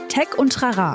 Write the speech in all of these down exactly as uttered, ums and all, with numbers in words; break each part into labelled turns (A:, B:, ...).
A: Tech und Trara.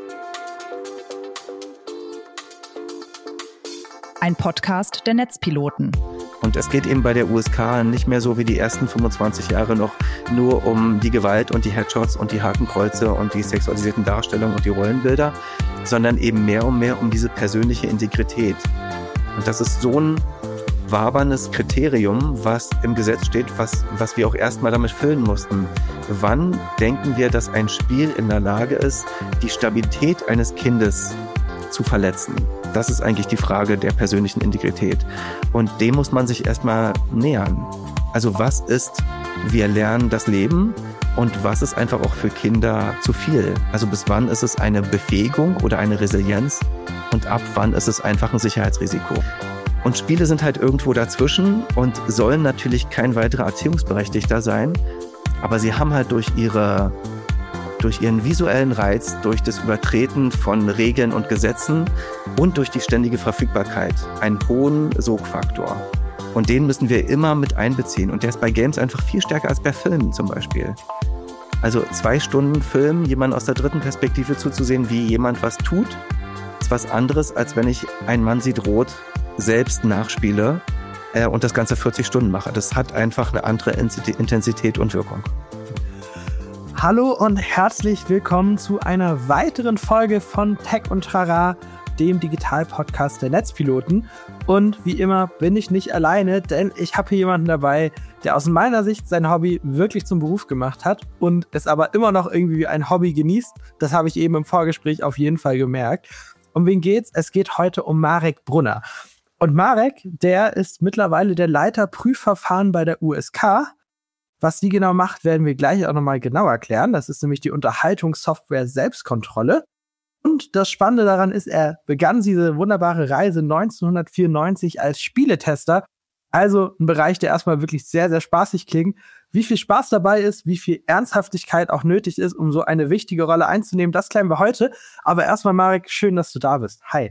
A: Ein Podcast der Netzpiloten.
B: Und es geht eben bei der U S K nicht mehr so wie die ersten fünfundzwanzig Jahre noch nur um die Gewalt und die Headshots und die Hakenkreuze und die sexualisierten Darstellungen und die Rollenbilder, sondern eben mehr und mehr um diese persönliche Integrität. Und das ist so ein waberndes Kriterium, was im Gesetz steht, was, was wir auch erstmal damit füllen mussten. Wann denken wir, dass ein Spiel in der Lage ist, die Stabilität eines Kindes zu verletzen? Das ist eigentlich die Frage der persönlichen Integrität. Und dem muss man sich erstmal nähern. Also was ist, wir lernen das Leben und was ist einfach auch für Kinder zu viel? Also bis wann ist es eine Befähigung oder eine Resilienz und ab wann ist es einfach ein Sicherheitsrisiko? Und Spiele sind halt irgendwo dazwischen und sollen natürlich kein weiterer Erziehungsberechtigter sein, aber sie haben halt durch ihre durch ihren visuellen Reiz, durch das Übertreten von Regeln und Gesetzen und durch die ständige Verfügbarkeit einen hohen Sogfaktor. Und den müssen wir immer mit einbeziehen. Und der ist bei Games einfach viel stärker als bei Filmen zum Beispiel. Also zwei Stunden Film, jemand aus der dritten Perspektive zuzusehen, wie jemand was tut, ist was anderes, als wenn ich Ein Mann sieht rot selbst nachspiele äh, und das Ganze vierzig Stunden mache. Das hat einfach eine andere Intensität und Wirkung.
C: Hallo und herzlich willkommen zu einer weiteren Folge von Tech und Trara, dem Digital-Podcast der Netzpiloten. Und wie immer bin ich nicht alleine, denn ich habe hier jemanden dabei, der aus meiner Sicht sein Hobby wirklich zum Beruf gemacht hat und es aber immer noch irgendwie wie ein Hobby genießt. Das habe ich eben im Vorgespräch auf jeden Fall gemerkt. Um wen geht's? Es geht heute um Marek Brunner. Und Marek, der ist mittlerweile der Leiter Prüfverfahren bei der U S K. Was die genau macht, werden wir gleich auch nochmal genau erklären. Das ist nämlich die Unterhaltungssoftware Selbstkontrolle. Und das Spannende daran ist, er begann diese wunderbare Reise neunzehnhundertvierundneunzig als Spieletester. Also ein Bereich, der erstmal wirklich sehr, sehr spaßig klingt. Wie viel Spaß dabei ist, wie viel Ernsthaftigkeit auch nötig ist, um so eine wichtige Rolle einzunehmen, das klären wir heute. Aber erstmal, Marek, schön, dass du da bist. Hi.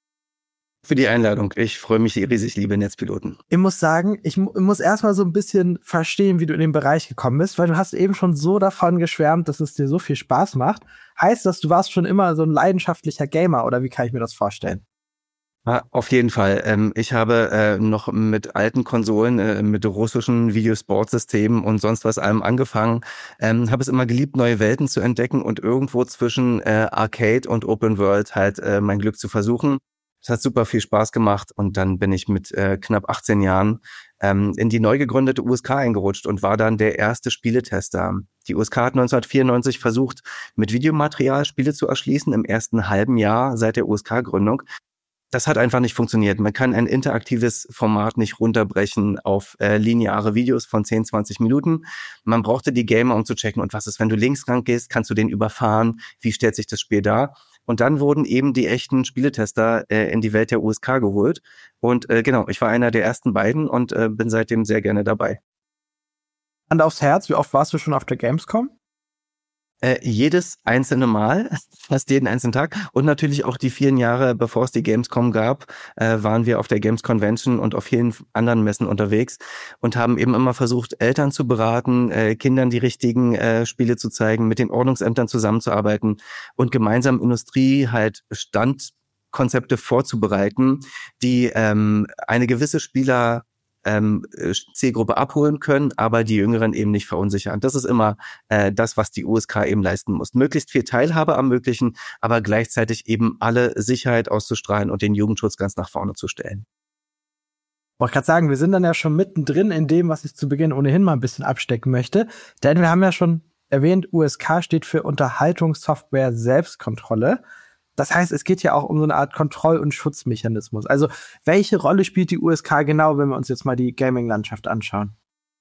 B: Für die Einladung. Ich freue mich riesig, liebe Netzpiloten.
C: Ich muss sagen, ich mu- muss erstmal so ein bisschen verstehen, wie du in den Bereich gekommen bist, weil du hast eben schon so davon geschwärmt, dass es dir so viel Spaß macht. Heißt das, du warst schon immer so ein leidenschaftlicher Gamer oder wie kann ich mir das vorstellen?
B: Ja, auf jeden Fall. Ähm, ich habe äh, noch mit alten Konsolen, äh, mit russischen Videosportsystemen und sonst was allem angefangen. Ähm, habe es immer geliebt, neue Welten zu entdecken und irgendwo zwischen äh, Arcade und Open World halt äh, mein Glück zu versuchen. Es hat super viel Spaß gemacht und dann bin ich mit äh, knapp achtzehn Jahren ähm, in die neu gegründete U S K eingerutscht und war dann der erste Spieletester. Die U S K hat neunzehnhundertvierundneunzig versucht, mit Videomaterial Spiele zu erschließen im ersten halben Jahr seit der U S K-Gründung. Das hat einfach nicht funktioniert. Man kann ein interaktives Format nicht runterbrechen auf äh, lineare Videos von zehn, zwanzig Minuten. Man brauchte die Gamer, um zu checken, und was ist, wenn du links lang gehst, kannst du den überfahren? Wie stellt sich das Spiel dar? Und dann wurden eben die echten Spieletester äh, in die Welt der U S K geholt. Und äh, genau, ich war einer der ersten beiden und äh, bin seitdem sehr gerne dabei.
C: Hand aufs Herz, wie oft warst du schon auf der Gamescom?
B: Äh, jedes einzelne Mal, fast jeden einzelnen Tag. Und natürlich auch die vielen Jahre, bevor es die Gamescom gab, äh, waren wir auf der Games Convention und auf vielen anderen Messen unterwegs und haben eben immer versucht, Eltern zu beraten, äh, Kindern die richtigen äh, Spiele zu zeigen, mit den Ordnungsämtern zusammenzuarbeiten und gemeinsam Industrie halt Standkonzepte vorzubereiten, die ähm, eine gewisse Spieler Ähm, Zielgruppe abholen können, aber die Jüngeren eben nicht verunsichern. Das ist immer äh, das, was die U S K eben leisten muss. Möglichst viel Teilhabe am Möglichen, aber gleichzeitig eben alle Sicherheit auszustrahlen und den Jugendschutz ganz nach vorne zu stellen.
C: Ich wollte gerade sagen, wir sind dann ja schon mittendrin in dem, was ich zu Beginn ohnehin mal ein bisschen abstecken möchte. Denn wir haben ja schon erwähnt, U S K steht für Unterhaltungssoftware Selbstkontrolle. Das heißt, es geht ja auch um so eine Art Kontroll- und Schutzmechanismus. Also, welche Rolle spielt die U S K genau, wenn wir uns jetzt mal die Gaming-Landschaft anschauen?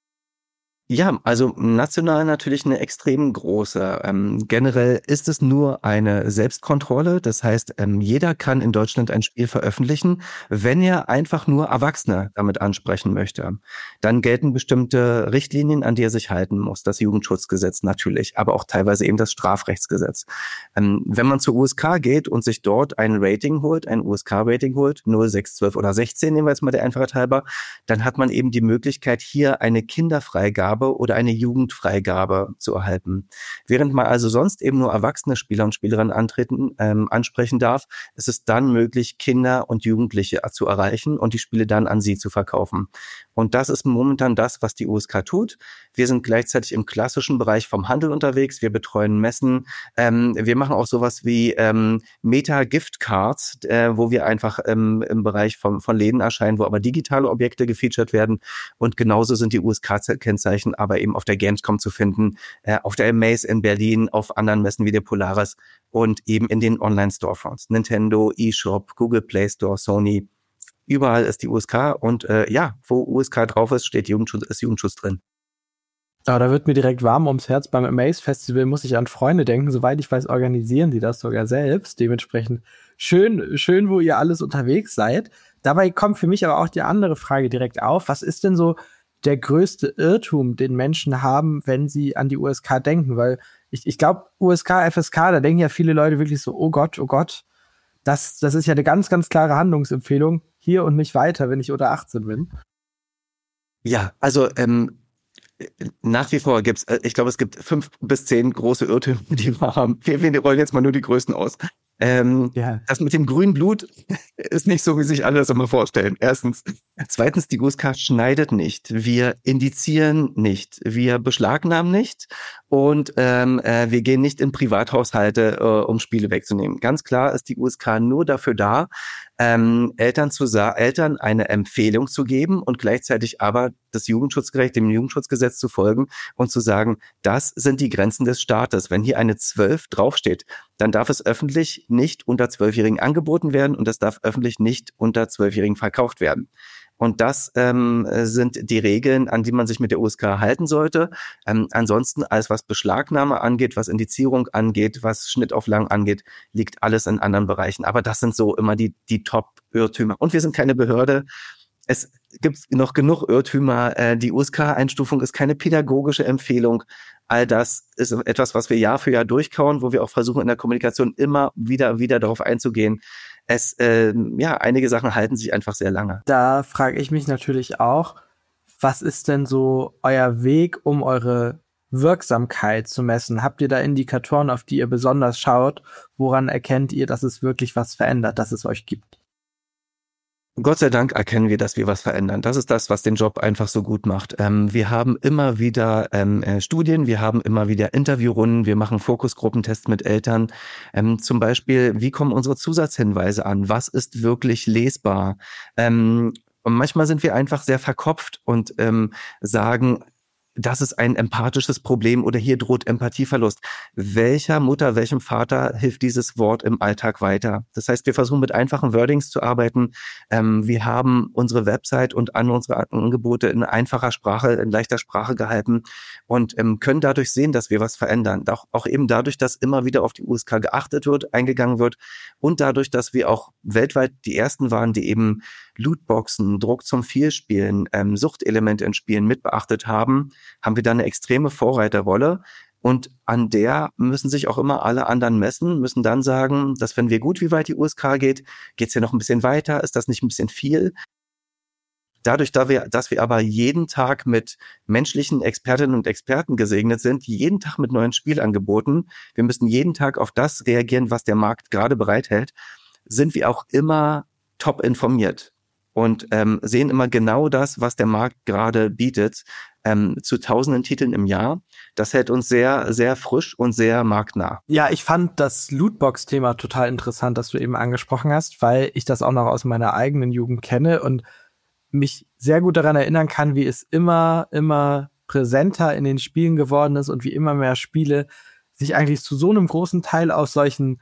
B: Ja, also national natürlich eine extrem große. Ähm, generell ist es nur eine Selbstkontrolle. Das heißt, ähm, jeder kann in Deutschland ein Spiel veröffentlichen, wenn er einfach nur Erwachsene damit ansprechen möchte. Dann gelten bestimmte Richtlinien, an die er sich halten muss. Das Jugendschutzgesetz natürlich, aber auch teilweise eben das Strafrechtsgesetz. Ähm, wenn man zur U S K geht und sich dort ein Rating holt, ein U S K-Rating holt, null, sechs, zwölf oder sechzehn, nehmen wir jetzt mal der Einfachheit halber, dann hat man eben die Möglichkeit, hier eine Kinderfreigabe Freigabe oder eine Jugendfreigabe zu erhalten. Während man also sonst eben nur erwachsene Spieler und Spielerinnen antreten, ähm, ansprechen darf, ist es dann möglich, Kinder und Jugendliche zu erreichen und die Spiele dann an sie zu verkaufen. Und das ist momentan das, was die U S K tut. Wir sind gleichzeitig im klassischen Bereich vom Handel unterwegs. Wir betreuen Messen. Ähm, wir machen auch sowas wie ähm, Meta-Gift-Cards, äh, wo wir einfach ähm, im Bereich von, von Läden erscheinen, wo aber digitale Objekte gefeatured werden. Und genauso sind die U S K-Kennzeichen aber eben auf der Gamescom zu finden, äh, auf der Amaze in Berlin, auf anderen Messen wie der Polaris und eben in den Online-Storefronts. Nintendo, eShop, Google Play Store, Sony. Überall ist die U S K und äh, ja, wo U S K drauf ist, steht Jugendschutz, ist Jugendschutz drin.
C: Aber da wird mir direkt warm ums Herz. Beim Amaze Festival muss ich an Freunde denken. Soweit ich weiß, organisieren die das sogar selbst. Dementsprechend schön, schön, wo ihr alles unterwegs seid. Dabei kommt für mich aber auch die andere Frage direkt auf. Was ist denn so der größte Irrtum, den Menschen haben, wenn sie an die U S K denken? Weil ich, ich glaube, U S K, F S K, da denken ja viele Leute wirklich so, oh Gott, oh Gott. Das, das ist ja eine ganz, ganz klare Handlungsempfehlung. Hier und nicht weiter, wenn ich unter achtzehn bin.
B: Ja, also ähm, nach wie vor gibt's, äh, ich glaube, es gibt fünf bis zehn große Irrtümer, die wir haben. Wir, wir rollen jetzt mal nur die größten aus. Ähm, ja. Das mit dem grünen Blut ist nicht so, wie sich alle das immer vorstellen. Erstens. Zweitens, die U S K schneidet nicht. Wir indizieren nicht. Wir beschlagnahmen nicht. Und ähm, äh, wir gehen nicht in Privathaushalte, äh, um Spiele wegzunehmen. Ganz klar ist die U S K nur dafür da, ähm, Eltern zu sa- Eltern eine Empfehlung zu geben und gleichzeitig aber das Jugendschutzgerecht, dem Jugendschutzgesetz zu folgen und zu sagen, das sind die Grenzen des Staates. Wenn hier eine zwölf draufsteht, dann darf es öffentlich nicht unter Zwölfjährigen angeboten werden und es darf öffentlich nicht unter Zwölfjährigen verkauft werden. Und das ähm, sind die Regeln, an die man sich mit der U S K halten sollte. Ähm, ansonsten, alles was Beschlagnahme angeht, was Indizierung angeht, was Schnittauflagen angeht, liegt alles in anderen Bereichen. Aber das sind so immer die, die Top-Irrtümer. Und wir sind keine Behörde. Es gibt noch genug Irrtümer. Äh, die U S K-Einstufung ist keine pädagogische Empfehlung. All das ist etwas, was wir Jahr für Jahr durchkauen, wo wir auch versuchen, in der Kommunikation immer wieder, wieder darauf einzugehen. Es, äh, ja, einige Sachen halten sich einfach sehr lange.
C: Da frage ich mich natürlich auch, was ist denn so euer Weg, um eure Wirksamkeit zu messen? Habt ihr da Indikatoren, auf die ihr besonders schaut? Woran erkennt ihr, dass es wirklich was verändert, dass es euch gibt?
B: Gott sei Dank erkennen wir, dass wir was verändern. Das ist das, was den Job einfach so gut macht. Ähm, wir haben immer wieder ähm, äh, Studien, wir haben immer wieder Interviewrunden, wir machen Fokusgruppentests mit Eltern. Ähm, zum Beispiel, wie kommen unsere Zusatzhinweise an? Was ist wirklich lesbar? Ähm, und manchmal sind wir einfach sehr verkopft und ähm, sagen, das ist ein empathisches Problem oder hier droht Empathieverlust. Welcher Mutter, welchem Vater hilft dieses Wort im Alltag weiter? Das heißt, wir versuchen mit einfachen Wordings zu arbeiten. Ähm, wir haben unsere Website und an unsere Angebote in einfacher Sprache, in leichter Sprache gehalten und ähm, können dadurch sehen, dass wir was verändern. Auch, auch eben dadurch, dass immer wieder auf die U S K geachtet wird, eingegangen wird und dadurch, dass wir auch weltweit die Ersten waren, die eben Lootboxen, Druck zum Vielspielen, ähm, Suchtelemente in Spielen mit beachtet haben, haben wir da eine extreme Vorreiterrolle. Und an der müssen sich auch immer alle anderen messen, müssen dann sagen, dass wenn wir gut, wie weit die U S K geht, geht's hier noch ein bisschen weiter, ist das nicht ein bisschen viel? Dadurch, dass wir, dass wir aber jeden Tag mit menschlichen Expertinnen und Experten gesegnet sind, jeden Tag mit neuen Spielangeboten, wir müssen jeden Tag auf das reagieren, was der Markt gerade bereithält, sind wir auch immer top informiert. Und ähm, sehen immer genau das, was der Markt gerade bietet, ähm, zu tausenden Titeln im Jahr. Das hält uns sehr, sehr frisch und sehr marktnah.
C: Ja, ich fand das Lootbox-Thema total interessant, das du eben angesprochen hast, weil ich das auch noch aus meiner eigenen Jugend kenne und mich sehr gut daran erinnern kann, wie es immer, immer präsenter in den Spielen geworden ist und wie immer mehr Spiele sich eigentlich zu so einem großen Teil aus solchen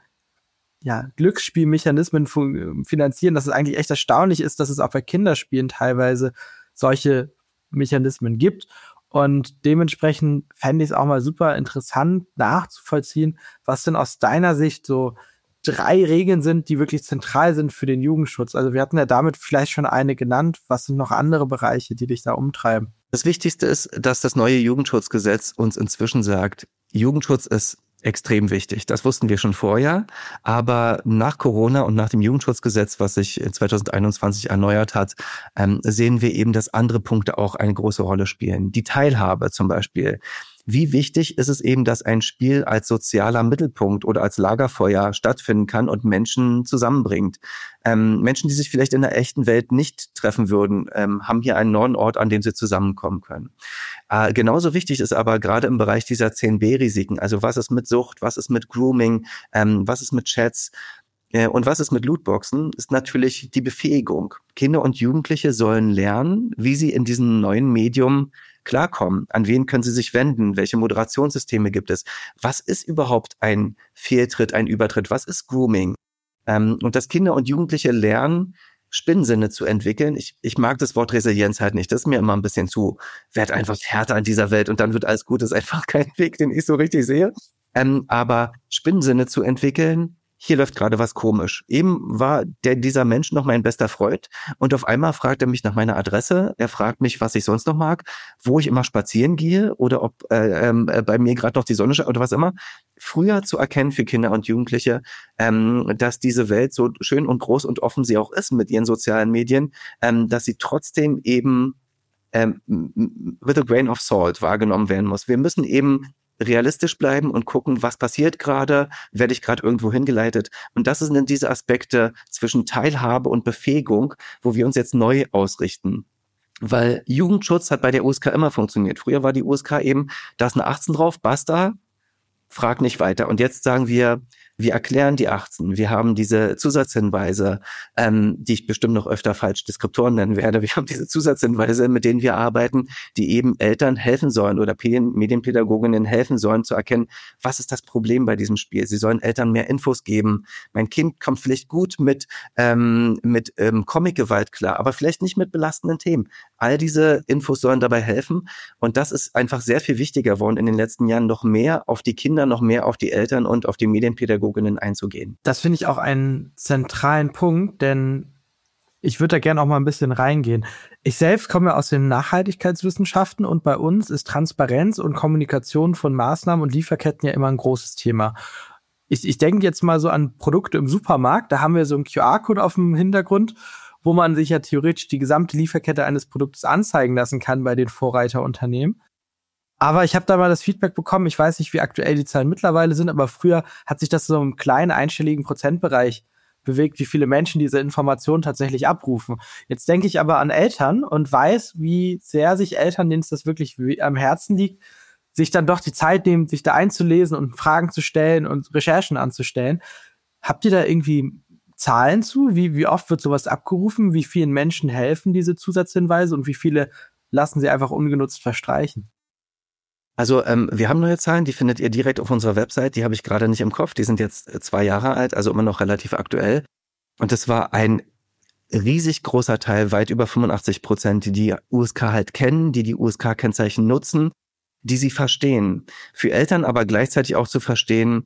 C: ja, Glücksspielmechanismen finanzieren, dass es eigentlich echt erstaunlich ist, dass es auch bei Kinderspielen teilweise solche Mechanismen gibt. Und dementsprechend fände ich es auch mal super interessant nachzuvollziehen, was denn aus deiner Sicht so drei Regeln sind, die wirklich zentral sind für den Jugendschutz. Also wir hatten ja damit vielleicht schon eine genannt. Was sind noch andere Bereiche, die dich da umtreiben?
B: Das Wichtigste ist, dass das neue Jugendschutzgesetz uns inzwischen sagt, Jugendschutz ist Extrem wichtig. Das wussten wir schon vorher. Aber nach Corona und nach dem Jugendschutzgesetz, was sich zwanzig einundzwanzig erneuert hat, ähm, sehen wir eben, dass andere Punkte auch eine große Rolle spielen. Die Teilhabe zum Beispiel. Wie wichtig ist es eben, dass ein Spiel als sozialer Mittelpunkt oder als Lagerfeuer stattfinden kann und Menschen zusammenbringt. Ähm, Menschen, die sich vielleicht in der echten Welt nicht treffen würden, ähm, haben hier einen neuen Ort, an dem sie zusammenkommen können. Äh, genauso wichtig ist aber gerade im Bereich dieser zehn B Risiken, also was ist mit Sucht, was ist mit Grooming, ähm, was ist mit Chats, und was ist mit Lootboxen, ist natürlich die Befähigung. Kinder und Jugendliche sollen lernen, wie sie in diesem neuen Medium klarkommen. An wen können sie sich wenden? Welche Moderationssysteme gibt es? Was ist überhaupt ein Fehltritt, ein Übertritt? Was ist Grooming? Ähm, und dass Kinder und Jugendliche lernen, Spinnsinne zu entwickeln. Ich, ich mag das Wort Resilienz halt nicht. Das ist mir immer ein bisschen zu, werd einfach härter in dieser Welt und dann wird alles gut. Das ist einfach kein Weg, den ich so richtig sehe. Ähm, aber Spinnsinne zu entwickeln, hier läuft gerade was komisch. Eben war der, dieser Mensch noch mein bester Freund und auf einmal fragt er mich nach meiner Adresse. Er fragt mich, was ich sonst noch mag, wo ich immer spazieren gehe oder ob äh, äh, bei mir gerade noch die Sonne scheint oder was immer. Früher zu erkennen für Kinder und Jugendliche, ähm, dass diese Welt so schön und groß und offen sie auch ist mit ihren sozialen Medien, ähm, dass sie trotzdem eben ähm, with a grain of salt wahrgenommen werden muss. Wir müssen eben realistisch bleiben und gucken, was passiert gerade, werde ich gerade irgendwo hingeleitet. Und das sind diese Aspekte zwischen Teilhabe und Befähigung, wo wir uns jetzt neu ausrichten. Weil Jugendschutz hat bei der U S K immer funktioniert. Früher war die U S K eben, da ist eine achtzehn drauf, basta, frag nicht weiter. Und jetzt sagen wir, wir erklären die achtzehn. Wir haben diese Zusatzhinweise, ähm, die ich bestimmt noch öfter falsch Deskriptoren nennen werde. Wir haben diese Zusatzhinweise, mit denen wir arbeiten, die eben Eltern helfen sollen oder Medienpädagoginnen helfen sollen zu erkennen, was ist das Problem bei diesem Spiel. Sie sollen Eltern mehr Infos geben. Mein Kind kommt vielleicht gut mit ähm, mit ähm, Comic-Gewalt klar, aber vielleicht nicht mit belastenden Themen. All diese Infos sollen dabei helfen. Und das ist einfach sehr viel wichtiger geworden in den letzten Jahren, noch mehr auf die Kinder, noch mehr auf die Eltern und auf die Medienpädagogen einzugehen.
C: Das finde ich auch einen zentralen Punkt, denn ich würde da gerne auch mal ein bisschen reingehen. Ich selbst komme aus den Nachhaltigkeitswissenschaften und bei uns ist Transparenz und Kommunikation von Maßnahmen und Lieferketten ja immer ein großes Thema. Ich, ich denke jetzt mal so an Produkte im Supermarkt, da haben wir so einen Q R-Code auf dem Hintergrund, wo man sich ja theoretisch die gesamte Lieferkette eines Produktes anzeigen lassen kann bei den Vorreiterunternehmen. Aber ich habe da mal das Feedback bekommen, ich weiß nicht, wie aktuell die Zahlen mittlerweile sind, aber früher hat sich das so im kleinen einstelligen Prozentbereich bewegt, wie viele Menschen diese Informationen tatsächlich abrufen. Jetzt denke ich aber an Eltern und weiß, wie sehr sich Eltern, denen es das wirklich am Herzen liegt, sich dann doch die Zeit nehmen, sich da einzulesen und Fragen zu stellen und Recherchen anzustellen. Habt ihr da irgendwie Zahlen zu? Wie, wie oft wird sowas abgerufen? Wie vielen Menschen helfen diese Zusatzhinweise und wie viele lassen sie einfach ungenutzt verstreichen?
B: Also ähm, wir haben neue Zahlen, die findet ihr direkt auf unserer Website, die habe ich gerade nicht im Kopf, die sind jetzt zwei Jahre alt, also immer noch relativ aktuell. Und es war ein riesig großer Teil, weit über fünfundachtzig Prozent, die die U S K halt kennen, die die U S K-Kennzeichen nutzen, die sie verstehen. Für Eltern aber gleichzeitig auch zu verstehen,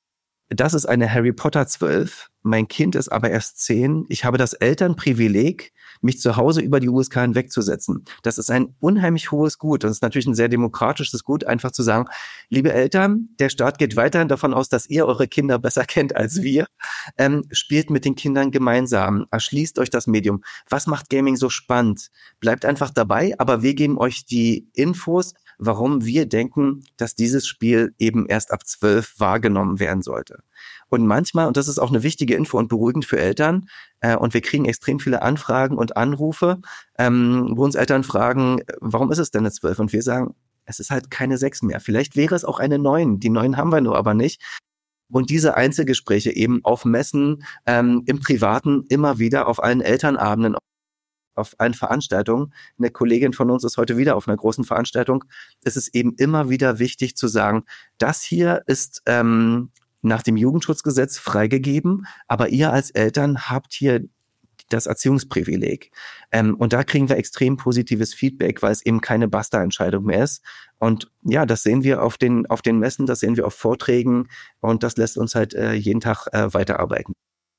B: das ist eine Harry Potter zwölf, mein Kind ist aber erst zehn. Ich habe das Elternprivileg, mich zu Hause über die U S K hinwegzusetzen. Das ist ein unheimlich hohes Gut. Das ist natürlich ein sehr demokratisches Gut, einfach zu sagen, liebe Eltern, der Staat geht weiterhin davon aus, dass ihr eure Kinder besser kennt als wir. Ähm, spielt mit den Kindern gemeinsam, erschließt euch das Medium. Was macht Gaming so spannend? Bleibt einfach dabei, aber wir geben euch die Infos, warum wir denken, dass dieses Spiel eben erst ab zwölf wahrgenommen werden sollte. Und manchmal, und das ist auch eine wichtige Info und beruhigend für Eltern, äh, und wir kriegen extrem viele Anfragen und Anrufe, ähm, wo uns Eltern fragen, warum ist es denn eine zwölf? Und wir sagen, es ist halt keine sechs mehr. Vielleicht wäre es auch eine neun. Die neun haben wir nur aber nicht. Und diese Einzelgespräche eben auf Messen, ähm, im Privaten, immer wieder auf allen Elternabenden, auf allen Veranstaltungen. Eine Kollegin von uns ist heute wieder auf einer großen Veranstaltung. Es ist eben immer wieder wichtig zu sagen, das hier ist ähm, nach dem Jugendschutzgesetz freigegeben, aber ihr als Eltern habt hier das Erziehungsprivileg. Ähm, und da kriegen wir extrem positives Feedback, weil es eben keine Basta-Entscheidung mehr ist. Und ja, das sehen wir auf den auf den Messen, das sehen wir auf Vorträgen und das lässt uns halt äh, jeden Tag äh, weiterarbeiten.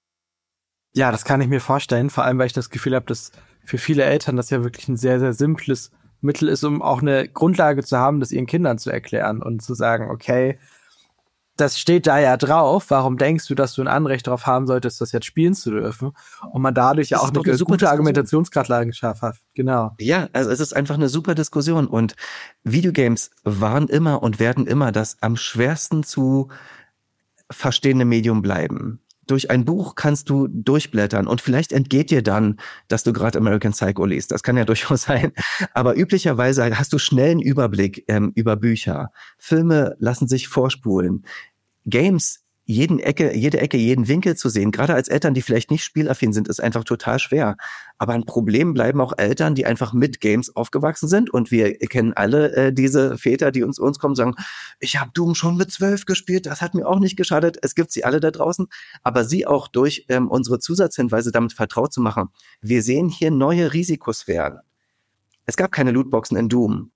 C: Ja, das kann ich mir vorstellen, vor allem, weil ich das Gefühl habe, dass für viele Eltern das ja wirklich ein sehr, sehr simples Mittel ist, um auch eine Grundlage zu haben, das ihren Kindern zu erklären und zu sagen, okay, das steht da ja drauf. Warum denkst du, dass du ein Anrecht darauf haben solltest, das jetzt spielen zu dürfen? Und man dadurch ja auch eine, eine gute Diskussion. Argumentationsgrundlage hat. Genau.
B: Ja, also es ist einfach eine super Diskussion. Und Videogames waren immer und werden immer das am schwersten zu verstehende Medium bleiben. Durch ein Buch kannst du durchblättern und vielleicht entgeht dir dann, dass du gerade American Psycho liest. Das kann ja durchaus sein. Aber üblicherweise hast du schnell einen Überblick ähm, über Bücher. Filme lassen sich vorspulen. Games, jeden Ecke, jede Ecke, jeden Winkel zu sehen, gerade als Eltern, die vielleicht nicht spielaffin sind, ist einfach total schwer. Aber ein Problem bleiben auch Eltern, die einfach mit Games aufgewachsen sind. Und wir kennen alle äh, diese Väter, die uns uns kommen und sagen, ich habe Doom schon mit zwölf gespielt, das hat mir auch nicht geschadet. Es gibt sie alle da draußen. Aber sie auch durch ähm, unsere Zusatzhinweise damit vertraut zu machen. Wir sehen hier neue Risikosphären. Es gab keine Lootboxen in Doom.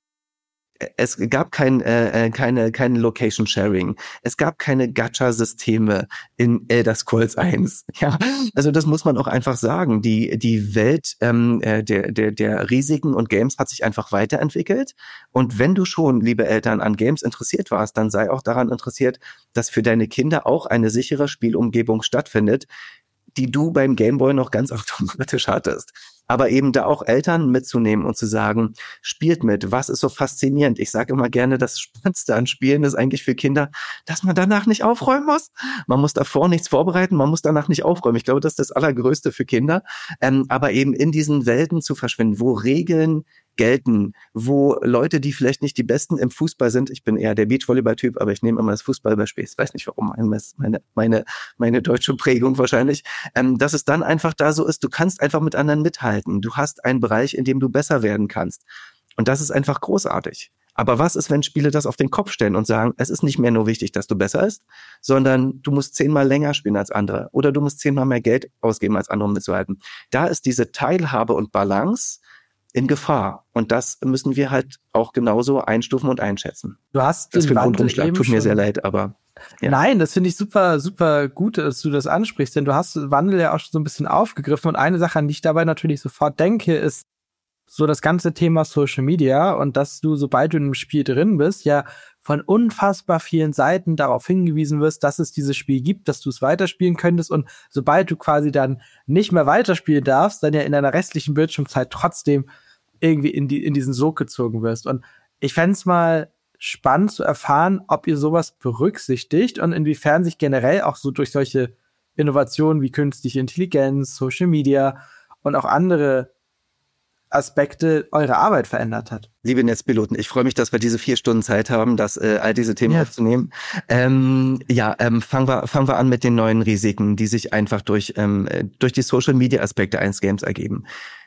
B: Es gab kein, äh, keine, kein Location Sharing. Es gab keine Gacha-Systeme in Elder Scrolls eins. Ja, also das muss man auch einfach sagen. Die, die Welt ähm, der, der, der Risiken und Games hat sich einfach weiterentwickelt. Und wenn du schon, liebe Eltern, an Games interessiert warst, dann sei auch daran interessiert, dass für deine Kinder auch eine sichere Spielumgebung stattfindet, die du beim Gameboy noch ganz automatisch hattest. Aber eben da auch Eltern mitzunehmen und zu sagen, spielt mit, was ist so faszinierend? Ich sage immer gerne, das Spannendste an Spielen ist eigentlich für Kinder, dass man danach nicht aufräumen muss. Man muss davor nichts vorbereiten, man muss danach nicht aufräumen. Ich glaube, das ist das Allergrößte für Kinder. Ähm, aber eben in diesen Welten zu verschwinden, wo Regeln gelten, wo Leute, die vielleicht nicht die Besten im Fußball sind, ich bin eher der Beachvolleyball-Typ, aber ich nehme immer das Fußballbeispiel, ich weiß nicht warum, meine, meine, meine deutsche Prägung wahrscheinlich, ähm, dass es dann einfach da so ist, du kannst einfach mit anderen mithalten, du hast einen Bereich, in dem du besser werden kannst und das ist einfach großartig. Aber was ist, wenn Spiele das auf den Kopf stellen und sagen, es ist nicht mehr nur wichtig, dass du besser bist, sondern du musst zehnmal länger spielen als andere oder du musst zehnmal mehr Geld ausgeben als andere, um mitzuhalten. Da ist diese Teilhabe und Balance in Gefahr. Und das müssen wir halt auch genauso einstufen und einschätzen.
C: Du hast
B: das
C: den
B: für einen
C: Wandel
B: Rundumschlag, tut mir
C: schon.
B: sehr leid, aber ja.
C: Nein, das finde ich super, super gut, dass du das ansprichst, denn du hast den Wandel ja auch schon so ein bisschen aufgegriffen und eine Sache, an die ich dabei natürlich sofort denke, ist so das ganze Thema Social Media und dass du, sobald du in einem Spiel drin bist, ja von unfassbar vielen Seiten darauf hingewiesen wirst, dass es dieses Spiel gibt, dass du es weiterspielen könntest und sobald du quasi dann nicht mehr weiterspielen darfst, dann ja in deiner restlichen Bildschirmzeit trotzdem irgendwie in die in diesen Sog gezogen wirst. Und ich fände es mal spannend zu erfahren, ob ihr sowas berücksichtigt und inwiefern sich generell auch so durch solche Innovationen wie künstliche Intelligenz, Social Media und auch andere Aspekte eure Arbeit verändert hat.
B: Liebe Netzpiloten, ich freue mich, dass wir diese vier Stunden Zeit haben, das äh, all diese Themen
C: ja.
B: aufzunehmen. Ähm, ja, ähm, fangen wir fangen wir an mit den neuen Risiken, die sich einfach durch ähm, durch die Social Media Aspekte eines Games ergeben.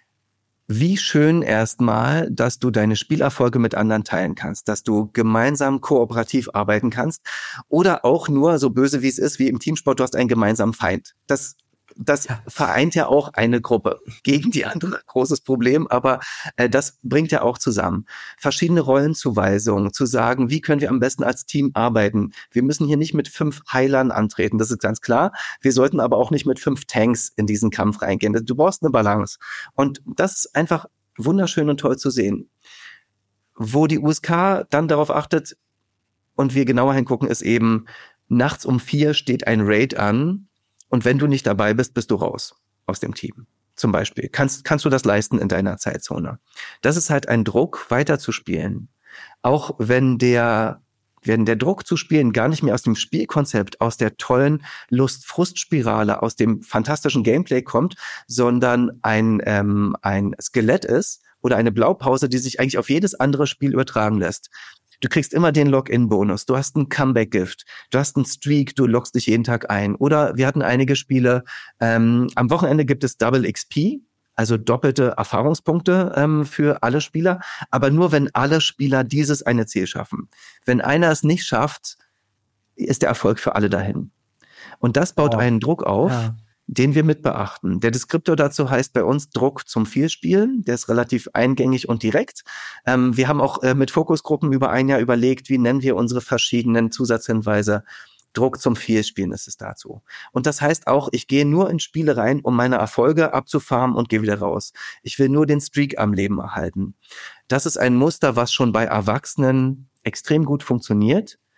B: Wie schön erstmal, dass du deine Spielerfolge mit anderen teilen kannst, dass du gemeinsam kooperativ arbeiten kannst oder auch nur, so böse wie es ist, wie im Teamsport, du hast einen gemeinsamen Feind. Das Das ja. vereint ja auch eine Gruppe gegen die andere. Großes Problem, aber äh, das bringt ja auch zusammen. Verschiedene Rollenzuweisungen, zu sagen, wie können wir am besten als Team arbeiten. Wir müssen hier nicht mit fünf Heilern antreten, das ist ganz klar. Wir sollten aber auch nicht mit fünf Tanks in diesen Kampf reingehen. Du brauchst eine Balance. Und das ist einfach wunderschön und toll zu sehen. Wo die U S K dann darauf achtet und wir genauer hingucken, ist eben, nachts um vier steht ein Raid an. Und wenn du nicht dabei bist, bist du raus aus dem Team. Zum Beispiel. Kannst, kannst du das leisten in deiner Zeitzone? Das ist halt ein Druck, weiterzuspielen. Auch wenn der, wenn der Druck zu spielen gar nicht mehr aus dem Spielkonzept, aus der tollen Lust-Frust-Spirale, aus dem fantastischen Gameplay kommt, sondern ein, ähm, ein Skelett ist oder eine Blaupause, die sich eigentlich auf jedes andere Spiel übertragen lässt. Du kriegst immer den Login-Bonus, du hast ein Comeback-Gift, du hast einen Streak, du loggst dich jeden Tag ein. Oder wir hatten einige Spiele, ähm, am Wochenende gibt es Double X P, also doppelte Erfahrungspunkte ähm, für alle Spieler, aber nur wenn alle Spieler dieses eine Ziel schaffen. Wenn einer es nicht schafft, ist der Erfolg für alle dahin. Und das baut oh. einen Druck auf, ja. den wir mit beachten. Der Deskriptor dazu heißt bei uns Druck zum Vielspielen. Der ist relativ eingängig und direkt. Ähm, wir haben auch äh, mit Fokusgruppen über ein Jahr überlegt, wie nennen wir unsere verschiedenen Zusatzhinweise. Druck zum Vielspielen ist es dazu. Und das heißt auch, ich gehe nur in Spiele rein, um meine Erfolge abzufarmen und gehe wieder raus. Ich will nur den Streak am Leben erhalten. Das ist ein Muster, was schon bei Erwachsenen extrem gut funktioniert.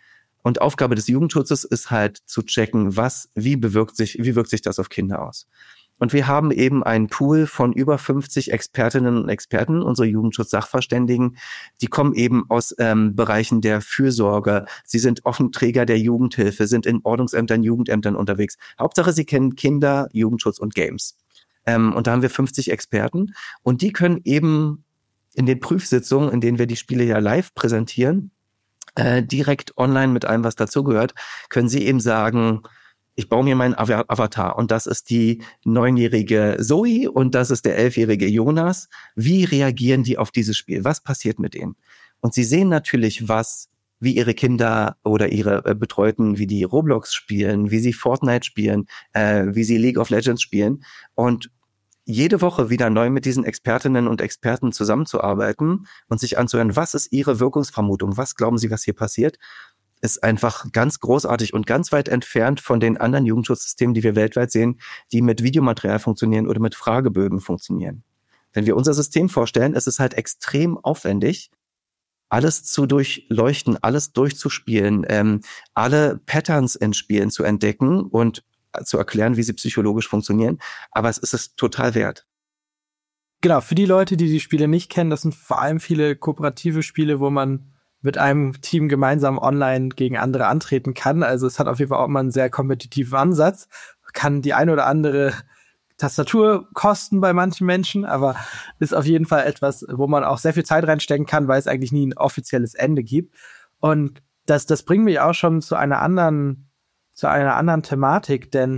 B: Und Aufgabe des Jugendschutzes ist halt zu checken, was, wie bewirkt sich, wie wirkt sich das auf Kinder aus. Und wir haben eben einen Pool von über fünfzig Expertinnen und Experten, unsere Jugendschutz-Sachverständigen, die kommen eben aus ähm, Bereichen der Fürsorge. Sie sind Offenträger der Jugendhilfe, sind in Ordnungsämtern, Jugendämtern unterwegs. Hauptsache, sie kennen Kinder, Jugendschutz und Games. Ähm, und da haben wir fünfzig Experten und die können eben in den Prüfsitzungen, in denen wir die Spiele ja live präsentieren, äh, direkt online mit allem, was dazugehört, können sie eben sagen, ich baue mir meinen Avatar und das ist die neunjährige Zoe und das ist der elfjährige Jonas. Wie reagieren die auf dieses Spiel? Was passiert mit denen? Und sie sehen natürlich, was, wie ihre Kinder oder ihre äh, Betreuten, wie die Roblox spielen, wie sie Fortnite spielen, äh, wie sie League of Legends spielen. Und jede Woche wieder neu mit diesen Expertinnen und Experten zusammenzuarbeiten und sich anzuhören, was ist ihre Wirkungsvermutung? Was glauben sie, was hier passiert? Ist einfach ganz großartig und ganz weit entfernt von den anderen Jugendschutzsystemen, die wir weltweit sehen, die mit Videomaterial funktionieren oder mit Fragebögen funktionieren. Wenn wir unser System vorstellen, es ist halt extrem aufwendig, alles zu durchleuchten, alles durchzuspielen, ähm, alle Patterns in Spielen zu entdecken und zu erklären, wie sie psychologisch funktionieren. Aber es ist es total wert.
C: Genau, für die Leute, die die Spiele nicht kennen, das sind vor allem viele kooperative Spiele, wo man mit einem Team gemeinsam online gegen andere antreten kann. Also es hat auf jeden Fall auch mal einen sehr kompetitiven Ansatz. Kann die eine oder andere Tastatur kosten bei manchen Menschen, aber ist auf jeden Fall etwas, wo man auch sehr viel Zeit reinstecken kann, weil es eigentlich nie ein offizielles Ende gibt. Und das, das bringt mich auch schon zu einer anderen, zu einer anderen Thematik, denn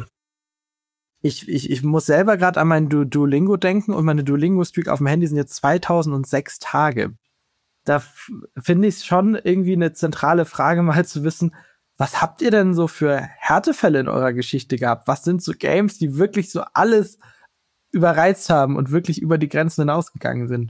C: ich, ich, ich muss selber gerade an mein du- Duolingo denken und meine Duolingo-Streak auf dem Handy sind jetzt zweitausendsechs Tage. Da f- finde ich es schon irgendwie eine zentrale Frage, mal zu wissen, was habt ihr denn so für Härtefälle in eurer Geschichte gehabt? Was sind so Games, die wirklich so alles überreizt haben und wirklich über die Grenzen hinausgegangen sind?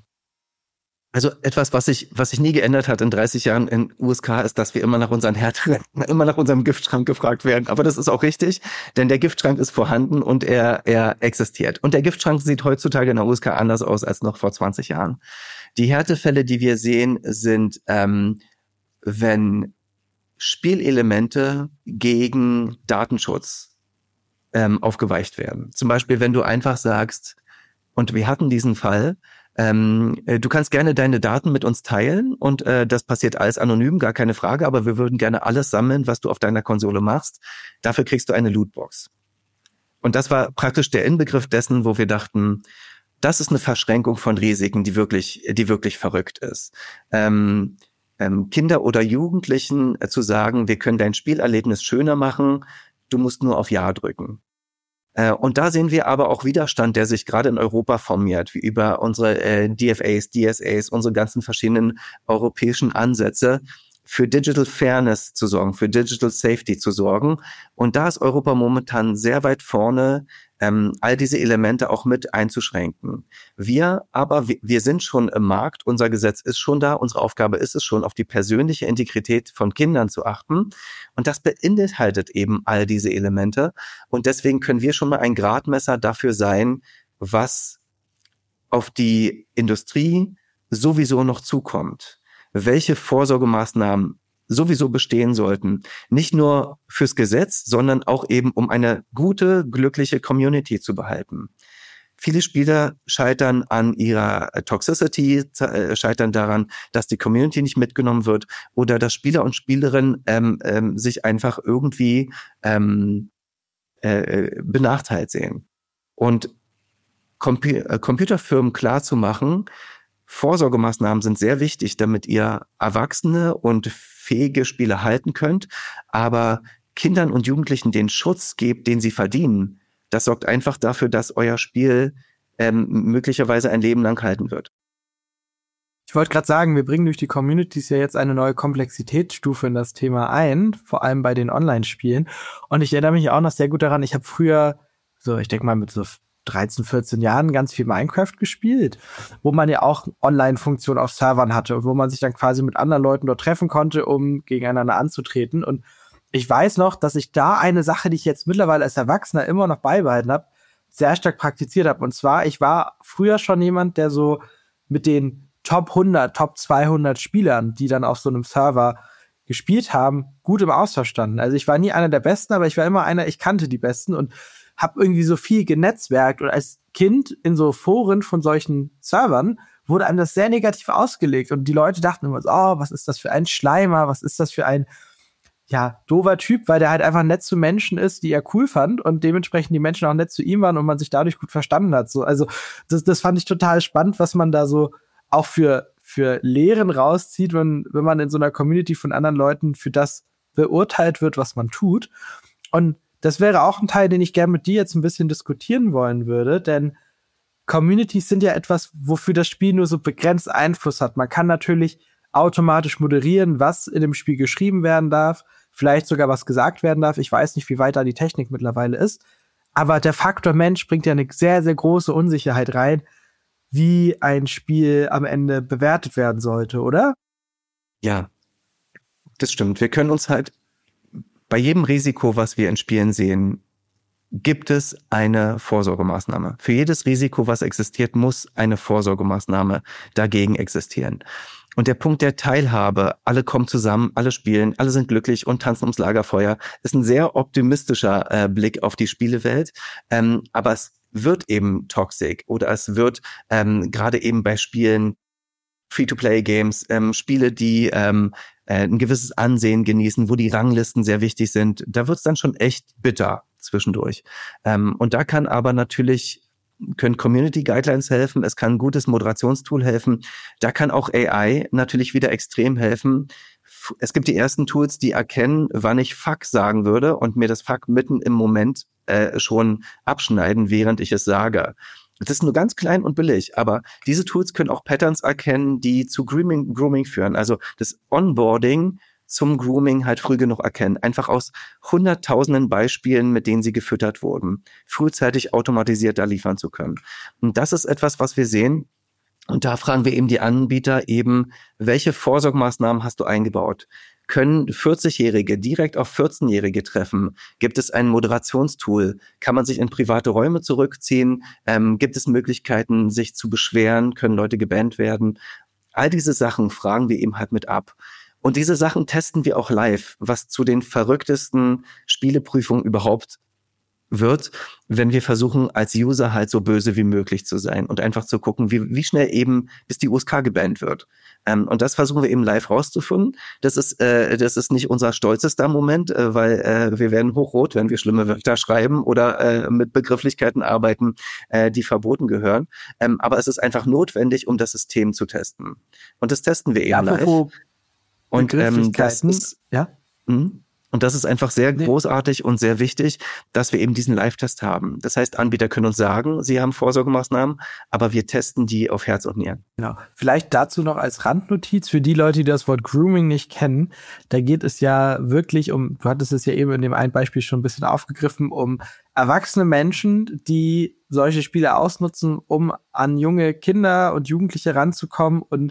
B: Also etwas, was sich was sich nie geändert hat in dreißig Jahren in U S K, ist, dass wir immer nach unseren Härte, immer nach unserem Giftschrank gefragt werden. Aber das ist auch richtig, denn der Giftschrank ist vorhanden und er er existiert. Und der Giftschrank sieht heutzutage in der U S K anders aus als noch vor zwanzig Jahren. Die Härtefälle, die wir sehen, sind, ähm, wenn Spielelemente gegen Datenschutz ähm, aufgeweicht werden. Zum Beispiel, wenn du einfach sagst, und wir hatten diesen Fall, ähm, du kannst gerne deine Daten mit uns teilen und äh, das passiert alles anonym, gar keine Frage, aber wir würden gerne alles sammeln, was du auf deiner Konsole machst. Dafür kriegst du eine Lootbox. Und das war praktisch der Inbegriff dessen, wo wir dachten, das ist eine Verschränkung von Risiken, die wirklich, die wirklich verrückt ist. Ähm, ähm, Kinder oder Jugendlichen äh, zu sagen, wir können dein Spielerlebnis schöner machen, du musst nur auf Ja drücken. Äh, und da sehen wir aber auch Widerstand, der sich gerade in Europa formiert, wie über unsere äh, D F As, D S As, unsere ganzen verschiedenen europäischen Ansätze, für Digital Fairness zu sorgen, für Digital Safety zu sorgen. Und da ist Europa momentan sehr weit vorne, ähm, all diese Elemente auch mit einzuschränken. Wir aber, wir, wir sind schon im Markt, unser Gesetz ist schon da, unsere Aufgabe ist es schon, auf die persönliche Integrität von Kindern zu achten. Und das beinhaltet eben all diese Elemente. Und deswegen können wir schon mal ein Gradmesser dafür sein, was auf die Industrie sowieso noch zukommt. Welche Vorsorgemaßnahmen sowieso bestehen sollten. Nicht nur fürs Gesetz, sondern auch eben, um eine gute, glückliche Community zu behalten. Viele Spieler scheitern an ihrer Toxicity, scheitern daran, dass die Community nicht mitgenommen wird oder dass Spieler und Spielerinnen ähm, ähm, sich einfach irgendwie ähm, äh, benachteiligt sehen. Und Compu- äh, Computerfirmen klarzumachen, Vorsorgemaßnahmen sind sehr wichtig, damit ihr erwachsene und fähige Spieler halten könnt, aber Kindern und Jugendlichen den Schutz gebt, den sie verdienen. Das sorgt einfach dafür, dass euer Spiel ähm, möglicherweise ein Leben lang halten wird.
C: Ich wollte gerade sagen, wir bringen durch die Communities ja jetzt eine neue Komplexitätsstufe in das Thema ein, vor allem bei den Online-Spielen. Und ich erinnere mich auch noch sehr gut daran, ich habe früher, so ich denke mal mit so dreizehn, vierzehn Jahren ganz viel Minecraft gespielt, wo man ja auch Online-Funktionen auf Servern hatte und wo man sich dann quasi mit anderen Leuten dort treffen konnte, um gegeneinander anzutreten. Und ich weiß noch, dass ich da eine Sache, die ich jetzt mittlerweile als Erwachsener immer noch beibehalten habe, sehr stark praktiziert habe. Und zwar, ich war früher schon jemand, der so mit den Top hundert, Top zweihundert Spielern, die dann auf so einem Server gespielt haben, gut im Austausch standen. Also ich war nie einer der Besten, aber ich war immer einer, ich kannte die Besten und habe irgendwie so viel genetzwerkt. Und als Kind in so Foren von solchen Servern wurde einem das sehr negativ ausgelegt. Und die Leute dachten immer so, oh, was ist das für ein Schleimer, was ist das für ein ja, doofer Typ, weil der halt einfach nett zu Menschen ist, die er cool fand und dementsprechend die Menschen auch nett zu ihm waren und man sich dadurch gut verstanden hat. So, also das, das fand ich total spannend, was man da so auch für für Lehren rauszieht, wenn, wenn man in so einer Community von anderen Leuten für das beurteilt wird, was man tut. Und das wäre auch ein Teil, den ich gerne mit dir jetzt ein bisschen diskutieren wollen würde, denn Communities sind ja etwas, wofür das Spiel nur so begrenzt Einfluss hat. Man kann natürlich automatisch moderieren, was in dem Spiel geschrieben werden darf, vielleicht sogar was gesagt werden darf. Ich weiß nicht, wie weit da die Technik mittlerweile ist. Aber der Faktor Mensch bringt ja eine sehr, sehr große Unsicherheit rein, wie ein Spiel am Ende bewertet werden sollte, oder?
B: Ja, das stimmt. Wir können uns halt bei jedem Risiko, was wir in Spielen sehen, gibt es eine Vorsorgemaßnahme. Für jedes Risiko, was existiert, muss eine Vorsorgemaßnahme dagegen existieren. Und der Punkt der Teilhabe, alle kommen zusammen, alle spielen, alle sind glücklich und tanzen ums Lagerfeuer, ist ein sehr optimistischer äh, Blick auf die Spielewelt. Ähm, aber es wird eben toxic oder es wird ähm, gerade eben bei Spielen, Free-to-Play-Games, ähm, Spiele, die ähm, äh, ein gewisses Ansehen genießen, wo die Ranglisten sehr wichtig sind, da wird's dann schon echt bitter zwischendurch. Ähm, und da kann aber natürlich können Community Guidelines helfen, es kann ein gutes Moderationstool helfen, da kann auch A I natürlich wieder extrem helfen. Es gibt die ersten Tools, die erkennen, wann ich Fuck sagen würde und mir das Fuck mitten im Moment äh, schon abschneiden, während ich es sage. Das ist nur ganz klein und billig, aber diese Tools können auch Patterns erkennen, die zu Grooming, Grooming führen. Also das Onboarding zum Grooming halt früh genug erkennen. Einfach aus hunderttausenden Beispielen, mit denen sie gefüttert wurden, frühzeitig automatisiert da liefern zu können. Und das ist etwas, was wir sehen. Und da fragen wir eben die Anbieter eben, welche Vorsorgemaßnahmen hast du eingebaut? Können vierzigjährige direkt auf vierzehnjährige treffen? Gibt es ein Moderationstool? Kann man sich in private Räume zurückziehen? Ähm, gibt es Möglichkeiten, sich zu beschweren? Können Leute gebannt werden? All diese Sachen fragen wir eben halt mit ab. Und diese Sachen testen wir auch live, was zu den verrücktesten Spieleprüfungen überhaupt wird, wenn wir versuchen, als User halt so böse wie möglich zu sein und einfach zu gucken, wie, wie schnell eben bis die U S K gebannt wird. Ähm, und das versuchen wir eben live rauszufinden. Das ist, äh, das ist nicht unser stolzester Moment, äh, weil äh, wir werden hochrot, wenn wir schlimme Wörter schreiben oder äh, mit Begrifflichkeiten arbeiten, äh, die verboten gehören. Ähm, aber es ist einfach notwendig, um das System zu testen. Und das testen wir eben
C: Ja,
B: live. Und ähm, das ist,
C: ja.
B: Mh, und das ist einfach sehr großartig und sehr wichtig, dass wir eben diesen Live-Test haben. Das heißt, Anbieter können uns sagen, sie haben Vorsorgemaßnahmen, aber wir testen die auf Herz und Nieren.
C: Genau. Vielleicht dazu noch als Randnotiz für die Leute, die das Wort Grooming nicht kennen. Da geht es ja wirklich um, du hattest es ja eben in dem einen Beispiel schon ein bisschen aufgegriffen, um erwachsene Menschen, die solche Spiele ausnutzen, um an junge Kinder und Jugendliche ranzukommen und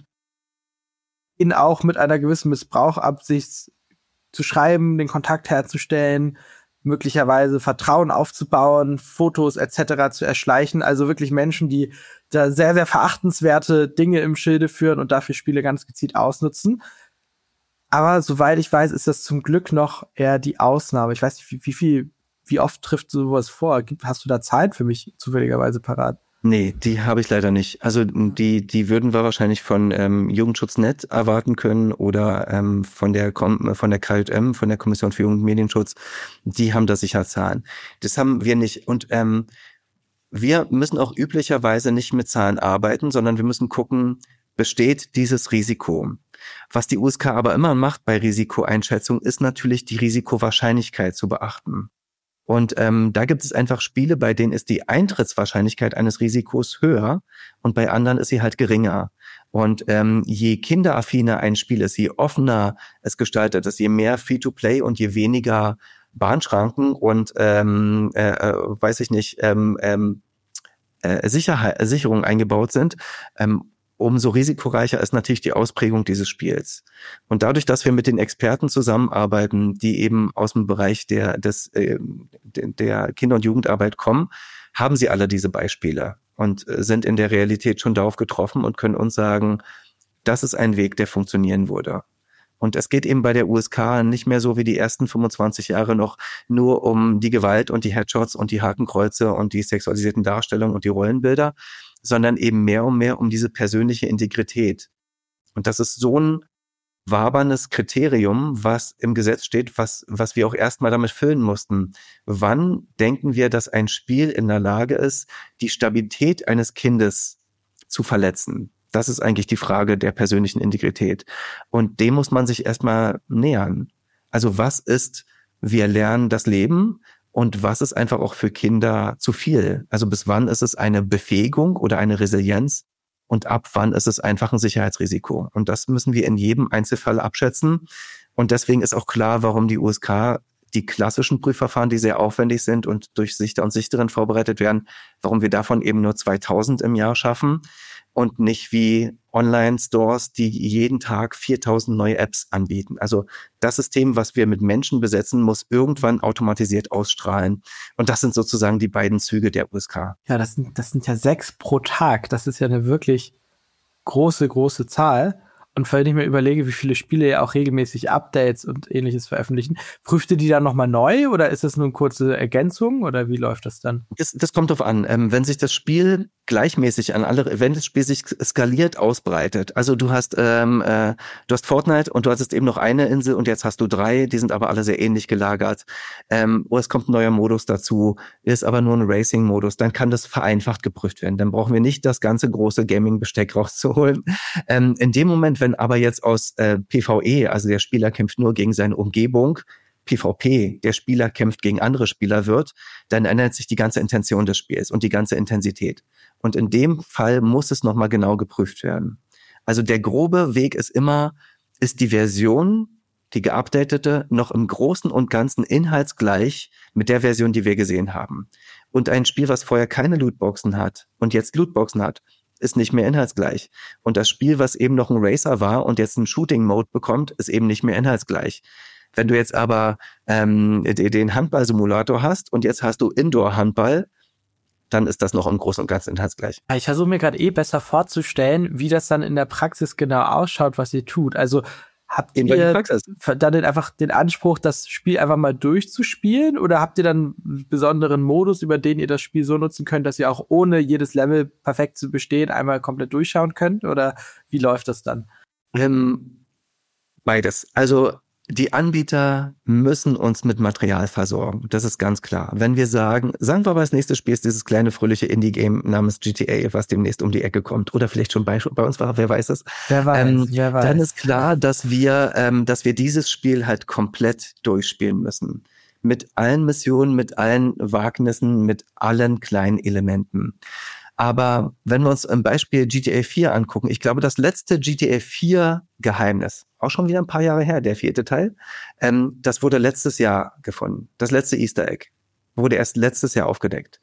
C: ihnen auch mit einer gewissen Missbrauchabsicht zu schreiben, den Kontakt herzustellen, möglicherweise Vertrauen aufzubauen, Fotos et cetera zu erschleichen. Also wirklich Menschen, die da sehr, sehr verachtenswerte Dinge im Schilde führen und dafür Spiele ganz gezielt ausnutzen. Aber soweit ich weiß, ist das zum Glück noch eher die Ausnahme. Ich weiß nicht, wie, wie viel, wie oft trifft sowas vor? Hast du da Zahlen für mich zufälligerweise parat?
B: Nee, die habe ich leider nicht. Also die die würden wir wahrscheinlich von ähm, Jugendschutz.net erwarten können oder ähm, von der Kom- von der K J M, von der Kommission für Jugend- und Medienschutz. Die haben da sicher Zahlen. Das haben wir nicht. Und ähm, wir müssen auch üblicherweise nicht mit Zahlen arbeiten, sondern wir müssen gucken, besteht dieses Risiko. Was die U S K aber immer macht bei Risikoeinschätzung, ist natürlich die Risikowahrscheinlichkeit zu beachten. Und ähm, da gibt es einfach Spiele, bei denen ist die Eintrittswahrscheinlichkeit eines Risikos höher und bei anderen ist sie halt geringer. Und ähm, je kinderaffiner ein Spiel ist, je offener es gestaltet ist, je mehr Free-to-Play und je weniger Bahnschranken und ähm, äh, äh, weiß ich nicht, ähm, ähm, äh, Sicherheit, Sicherungen eingebaut sind, ähm, umso risikoreicher ist natürlich die Ausprägung dieses Spiels. Und dadurch, dass wir mit den Experten zusammenarbeiten, die eben aus dem Bereich der, des, äh, der Kinder- und Jugendarbeit kommen, haben sie alle diese Beispiele und sind in der Realität schon darauf getroffen und können uns sagen, das ist ein Weg, der funktionieren würde. Und es geht eben bei der U S K nicht mehr so wie die ersten fünfundzwanzig Jahre noch nur um die Gewalt und die Headshots und die Hakenkreuze und die sexualisierten Darstellungen und die Rollenbilder, sondern eben mehr und mehr um diese persönliche Integrität. Und das ist so ein waberndes Kriterium, was im Gesetz steht, was, was wir auch erstmal damit füllen mussten. Wann denken wir, dass ein Spiel in der Lage ist, die Stabilität eines Kindes zu verletzen? Das ist eigentlich die Frage der persönlichen Integrität. Und dem muss man sich erstmal nähern. Also was ist, wir lernen das Leben und was ist einfach auch für Kinder zu viel? Also bis wann ist es eine Befähigung oder eine Resilienz? Und ab wann ist es einfach ein Sicherheitsrisiko? Und das müssen wir in jedem Einzelfall abschätzen. Und deswegen ist auch klar, warum die U S K die klassischen Prüfverfahren, die sehr aufwendig sind und durch Sichter und Sichterin vorbereitet werden, warum wir davon eben nur zweitausend im Jahr schaffen und nicht wie Online-Stores, die jeden Tag viertausend neue Apps anbieten. Also das System, was wir mit Menschen besetzen, muss irgendwann automatisiert ausstrahlen. Und das sind sozusagen die beiden Züge der U S K.
C: Ja, das sind, das sind ja sechs pro Tag. Das ist ja eine wirklich große, große Zahl. Und wenn ich mir überlege, wie viele Spiele ja auch regelmäßig Updates und Ähnliches veröffentlichen, prüft ihr die dann nochmal neu oder ist das nur eine kurze Ergänzung oder wie läuft das dann?
B: Das, das kommt drauf an. Ähm, wenn sich das Spiel gleichmäßig an alle, wenn das Spiel sich skaliert ausbreitet, also du hast ähm, äh, du hast Fortnite und du hattest eben noch eine Insel und jetzt hast du drei, die sind aber alle sehr ähnlich gelagert. Ähm, oder es kommt ein neuer Modus dazu, ist aber nur ein Racing-Modus, dann kann das vereinfacht geprüft werden. Dann brauchen wir nicht das ganze große Gaming-Besteck rauszuholen. Ähm, in dem Moment, wenn aber jetzt aus äh, PvE, also der Spieler kämpft nur gegen seine Umgebung, PvP, der Spieler kämpft gegen andere Spieler wird, dann ändert sich die ganze Intention des Spiels und die ganze Intensität. Und in dem Fall muss es nochmal genau geprüft werden. Also der grobe Weg ist immer, ist die Version, die geupdatete, noch im Großen und Ganzen inhaltsgleich mit der Version, die wir gesehen haben. Und ein Spiel, was vorher keine Lootboxen hat und jetzt Lootboxen hat, ist nicht mehr inhaltsgleich. Und das Spiel, was eben noch ein Racer war und jetzt einen Shooting-Mode bekommt, ist eben nicht mehr inhaltsgleich. Wenn du jetzt aber ähm, den Handball-Simulator hast und jetzt hast du Indoor-Handball, dann ist das noch im Großen und Ganzen inhaltsgleich.
C: Ich versuche mir gerade eh besser vorzustellen, wie das dann in der Praxis genau ausschaut, was ihr tut. Also habt
B: in
C: ihr
B: Praxis.
C: dann einfach den Anspruch, das Spiel einfach mal durchzuspielen oder habt ihr dann einen besonderen Modus, über den ihr das Spiel so nutzen könnt, dass ihr auch ohne jedes Level perfekt zu bestehen einmal komplett durchschauen könnt? Oder wie läuft das dann?
B: Ähm, beides. Also die Anbieter müssen uns mit Material versorgen. Das ist ganz klar. Wenn wir sagen, sagen wir aber, das nächste Spiel ist dieses kleine, fröhliche Indie-Game namens G T A, was demnächst um die Ecke kommt. Oder vielleicht schon bei, bei uns war, wer weiß es.
C: Wer weiß,
B: ähm,
C: wer weiß.
B: Dann ist klar, dass wir, ähm, dass wir dieses Spiel halt komplett durchspielen müssen. Mit allen Missionen, mit allen Wagnissen, mit allen kleinen Elementen. Aber wenn wir uns im Beispiel G T A vier angucken, ich glaube, das letzte G T A vier Geheimnis, auch schon wieder ein paar Jahre her, der vierte Teil, ähm, das wurde letztes Jahr gefunden. Das letzte Easter Egg wurde erst letztes Jahr aufgedeckt.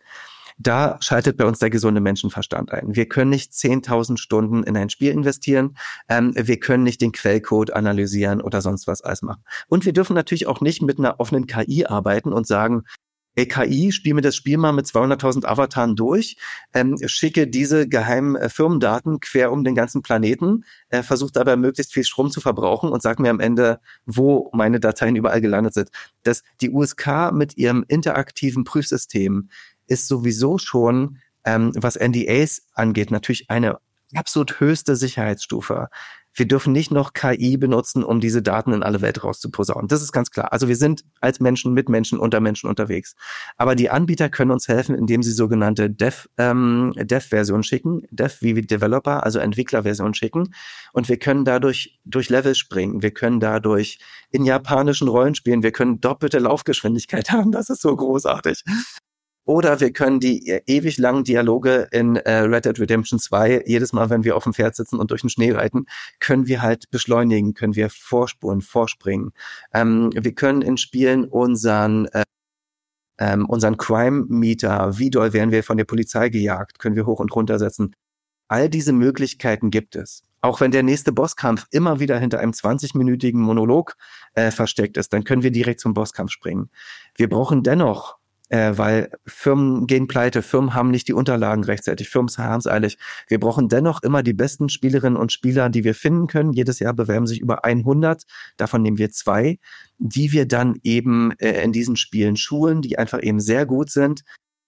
B: Da schaltet bei uns der gesunde Menschenverstand ein. Wir können nicht zehntausend Stunden in ein Spiel investieren. Ähm, wir können nicht den Quellcode analysieren oder sonst was alles machen. Und wir dürfen natürlich auch nicht mit einer offenen K I arbeiten und sagen, ey, K I, spiel mir das Spiel mal mit zweihunderttausend Avataren durch, ähm, schicke diese geheimen äh, Firmendaten quer um den ganzen Planeten, äh, versucht aber möglichst viel Strom zu verbrauchen und sagt mir am Ende, wo meine Dateien überall gelandet sind. Das, die U S K mit ihrem interaktiven Prüfsystem ist sowieso schon, ähm, was N D As angeht, natürlich eine absolut höchste Sicherheitsstufe. Wir dürfen nicht noch K I benutzen, um diese Daten in alle Welt rauszuposaunen. Das ist ganz klar. Also wir sind als Menschen mit Menschen unter Menschen unterwegs. Aber die Anbieter können uns helfen, indem sie sogenannte Dev, ähm, Dev-Versionen schicken. Dev wie Developer, also Entwicklerversionen schicken. Und wir können dadurch durch Level springen. Wir können dadurch in japanischen Rollen spielen. Wir können doppelte Laufgeschwindigkeit haben. Das ist so großartig. Oder wir können die ewig langen Dialoge in äh, Red Dead Redemption zwei, jedes Mal, wenn wir auf dem Pferd sitzen und durch den Schnee reiten, können wir halt beschleunigen, können wir vorspuren, vorspringen. Ähm, wir können in Spielen unseren äh, ähm, unseren Crime-Meter, wie doll werden wir von der Polizei gejagt, können wir hoch und runter setzen. All diese Möglichkeiten gibt es. Auch wenn der nächste Bosskampf immer wieder hinter einem zwanzigminütigen Monolog äh, versteckt ist, dann können wir direkt zum Bosskampf springen. Wir brauchen dennoch äh, weil Firmen gehen pleite, Firmen haben nicht die Unterlagen rechtzeitig, Firmen haben es eilig. Wir brauchen dennoch immer die besten Spielerinnen und Spieler, die wir finden können. Jedes Jahr bewerben sich über hundert, davon nehmen wir zwei, die wir dann eben äh, in diesen Spielen schulen, die einfach eben sehr gut sind.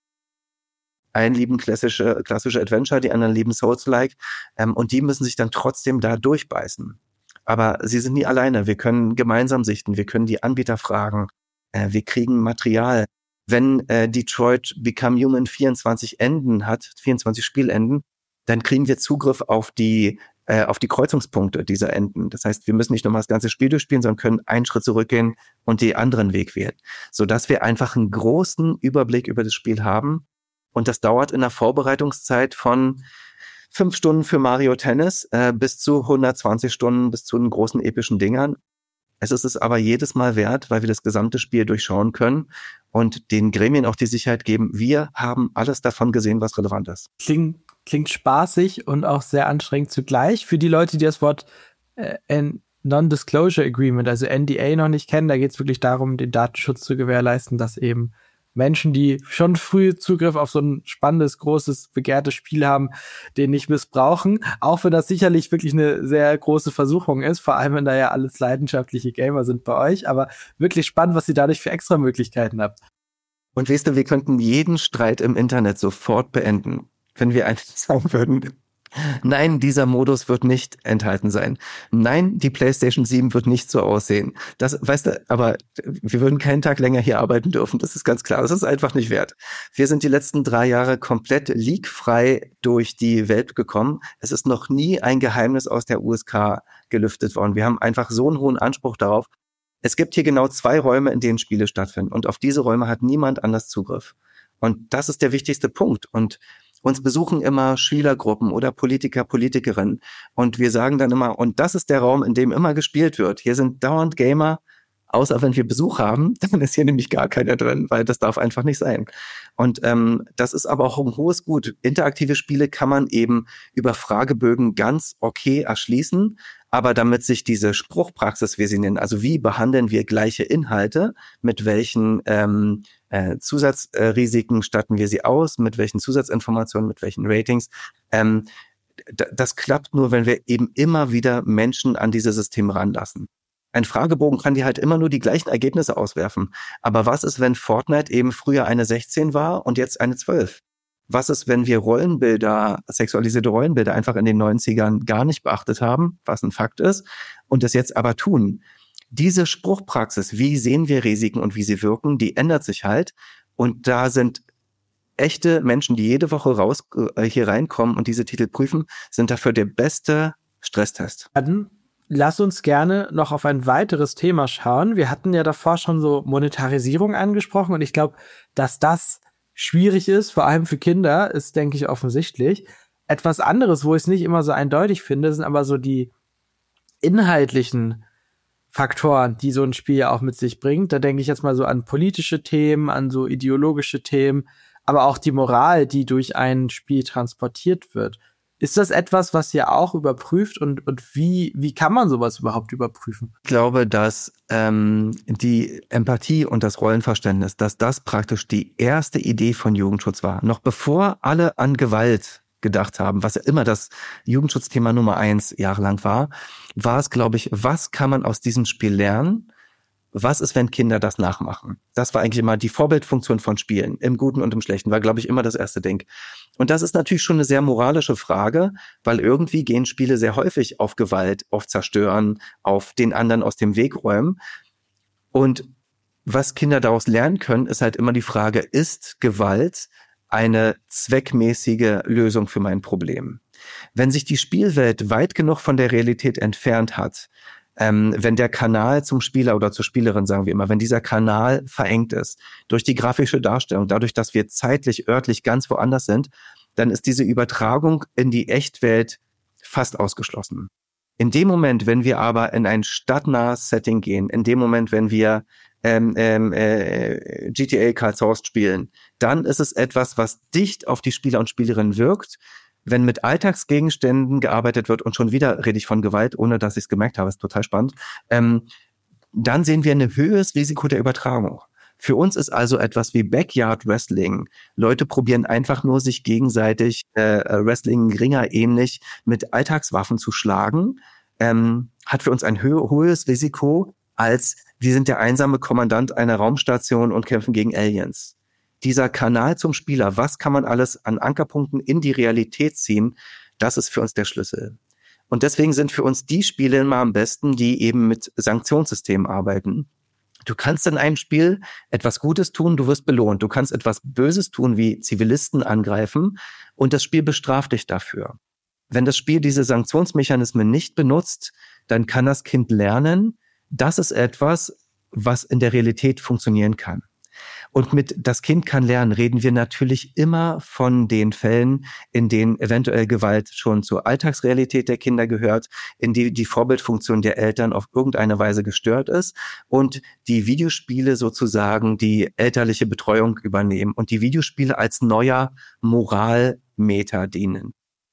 B: Einen lieben klassische, klassische Adventure, die anderen lieben Souls-like, ähm, und die müssen sich dann trotzdem da durchbeißen. Aber sie sind nie alleine. Wir können gemeinsam sichten, wir können die Anbieter fragen, äh, wir kriegen Material. Wenn äh, Detroit Become Human vierundzwanzig Enden hat, vierundzwanzig Spielenden, dann kriegen wir Zugriff auf die äh, auf die Kreuzungspunkte dieser Enden. Das heißt, wir müssen nicht nochmal das ganze Spiel durchspielen, sondern können einen Schritt zurückgehen und den anderen Weg wählen, sodass wir einfach einen großen Überblick über das Spiel haben. Und das dauert in der Vorbereitungszeit von fünf Stunden für Mario Tennis äh, bis zu hundertzwanzig Stunden, bis zu den großen epischen Dingern. Es ist es aber jedes Mal wert, weil wir das gesamte Spiel durchschauen können und den Gremien auch die Sicherheit geben, wir haben alles davon gesehen, was relevant ist.
C: Klingt, klingt spaßig und auch sehr anstrengend zugleich. Für die Leute, die das Wort äh, Non-Disclosure Agreement, also N D A, noch nicht kennen, da geht es wirklich darum, den Datenschutz zu gewährleisten, dass eben Menschen, die schon früh Zugriff auf so ein spannendes, großes, begehrtes Spiel haben, den nicht missbrauchen. Auch wenn das sicherlich wirklich eine sehr große Versuchung ist, vor allem wenn da ja alles leidenschaftliche Gamer sind bei euch. Aber wirklich spannend, was ihr dadurch für extra Möglichkeiten habt.
B: Und weißt du, wir könnten jeden Streit im Internet sofort beenden, wenn wir einfach sagen würden, nein, dieser Modus wird nicht enthalten sein. Nein, die PlayStation sieben wird nicht so aussehen. Das, weißt du, aber wir würden keinen Tag länger hier arbeiten dürfen. Das ist ganz klar. Das ist einfach nicht wert. Wir sind die letzten drei Jahre komplett leakfrei durch die Welt gekommen. Es ist noch nie ein Geheimnis aus der U S K gelüftet worden. Wir haben einfach so einen hohen Anspruch darauf. Es gibt hier genau zwei Räume, in denen Spiele stattfinden. Und auf diese Räume hat niemand anders Zugriff. Und das ist der wichtigste Punkt. Und uns besuchen immer Schülergruppen oder Politiker, Politikerinnen. Und wir sagen dann immer, und das ist der Raum, in dem immer gespielt wird. Hier sind dauernd Gamer, außer wenn wir Besuch haben, dann ist hier nämlich gar keiner drin, weil das darf einfach nicht sein. Und ähm, das ist aber auch ein hohes Gut. Interaktive Spiele kann man eben über Fragebögen ganz okay erschließen. Aber damit sich diese Spruchpraxis, wie sie nennen, also wie behandeln wir gleiche Inhalte, mit welchen ähm, äh, Zusatzrisiken statten wir sie aus, mit welchen Zusatzinformationen, mit welchen Ratings, ähm, d- das klappt nur, wenn wir eben immer wieder Menschen an diese Systeme ranlassen. Ein Fragebogen kann dir halt immer nur die gleichen Ergebnisse auswerfen. Aber was ist, wenn Fortnite eben früher eine sechzehn war und jetzt eine zwölf? Was ist, wenn wir Rollenbilder, sexualisierte Rollenbilder einfach in den neunzigern gar nicht beachtet haben, was ein Fakt ist, und das jetzt aber tun? Diese Spruchpraxis, wie sehen wir Risiken und wie sie wirken, die ändert sich halt. Und da sind echte Menschen, die jede Woche raus äh, hier reinkommen und diese Titel prüfen, sind dafür der beste Stresstest.
C: Dann lass uns gerne noch auf ein weiteres Thema schauen. Wir hatten ja davor schon so Monetarisierung angesprochen und ich glaube, dass das schwierig ist, vor allem für Kinder, ist, denke ich, offensichtlich. Etwas anderes, wo ich es nicht immer so eindeutig finde, sind aber so die inhaltlichen Faktoren, die so ein Spiel ja auch mit sich bringt. Da denke ich jetzt mal so an politische Themen, an so ideologische Themen, aber auch die Moral, die durch ein Spiel transportiert wird. Ist das etwas, was ihr auch überprüft und, und wie, wie kann man sowas überhaupt überprüfen?
B: Ich glaube, dass ähm, die Empathie und das Rollenverständnis, dass das praktisch die erste Idee von Jugendschutz war. Noch bevor alle an Gewalt gedacht haben, was ja immer das Jugendschutzthema Nummer eins jahrelang war, war es, glaube ich, was kann man aus diesem Spiel lernen? Was ist, wenn Kinder das nachmachen? Das war eigentlich immer die Vorbildfunktion von Spielen, im Guten und im Schlechten, war, glaube ich, immer das erste Ding. Und das ist natürlich schon eine sehr moralische Frage, weil irgendwie gehen Spiele sehr häufig auf Gewalt, auf Zerstören, auf den anderen aus dem Weg räumen. Und was Kinder daraus lernen können, ist halt immer die Frage, ist Gewalt eine zweckmäßige Lösung für mein Problem? Wenn sich die Spielwelt weit genug von der Realität entfernt hat, Ähm, wenn der Kanal zum Spieler oder zur Spielerin, sagen wir immer, wenn dieser Kanal verengt ist, durch die grafische Darstellung, dadurch, dass wir zeitlich, örtlich ganz woanders sind, dann ist diese Übertragung in die Echtwelt fast ausgeschlossen. In dem Moment, wenn wir aber in ein stadtnahes Setting gehen, in dem Moment, wenn wir ähm, ähm, äh, G T A Carl Source spielen, dann ist es etwas, was dicht auf die Spieler und Spielerinnen wirkt. Wenn mit Alltagsgegenständen gearbeitet wird, und schon wieder rede ich von Gewalt, ohne dass ich es gemerkt habe, ist total spannend, ähm, dann sehen wir ein höheres Risiko der Übertragung. Für uns ist also etwas wie Backyard Wrestling. Leute probieren einfach nur, sich gegenseitig äh, Wrestling-Ringer ähnlich mit Alltagswaffen zu schlagen. Ähm, hat für uns ein hö- hohes Risiko, als wir sind der einsame Kommandant einer Raumstation und kämpfen gegen Aliens. Dieser Kanal zum Spieler, was kann man alles an Ankerpunkten in die Realität ziehen, das ist für uns der Schlüssel. Und deswegen sind für uns die Spiele immer am besten, die eben mit Sanktionssystemen arbeiten. Du kannst in einem Spiel etwas Gutes tun, du wirst belohnt. Du kannst etwas Böses tun, wie Zivilisten angreifen, und das Spiel bestraft dich dafür. Wenn das Spiel diese Sanktionsmechanismen nicht benutzt, dann kann das Kind lernen, das ist etwas, was in der Realität funktionieren kann. Und mit das Kind kann lernen, reden wir natürlich immer von den Fällen, in denen eventuell Gewalt schon zur Alltagsrealität der Kinder gehört, in die die Vorbildfunktion der Eltern auf irgendeine Weise gestört ist und die Videospiele sozusagen die elterliche Betreuung übernehmen und die Videospiele als neuer Moralmeter dienen.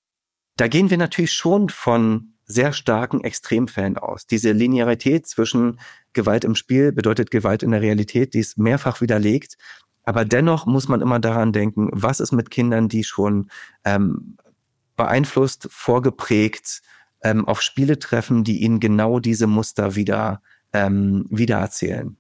B: Da gehen wir natürlich schon von sehr starken Extremfällen aus. Diese Linearität zwischen Gewalt im Spiel bedeutet Gewalt in der Realität, die ist mehrfach widerlegt. Aber dennoch muss man immer daran denken, was ist mit Kindern, die schon ähm, beeinflusst, vorgeprägt ähm, auf Spiele treffen, die ihnen genau diese Muster wieder, ähm, wieder erzählen.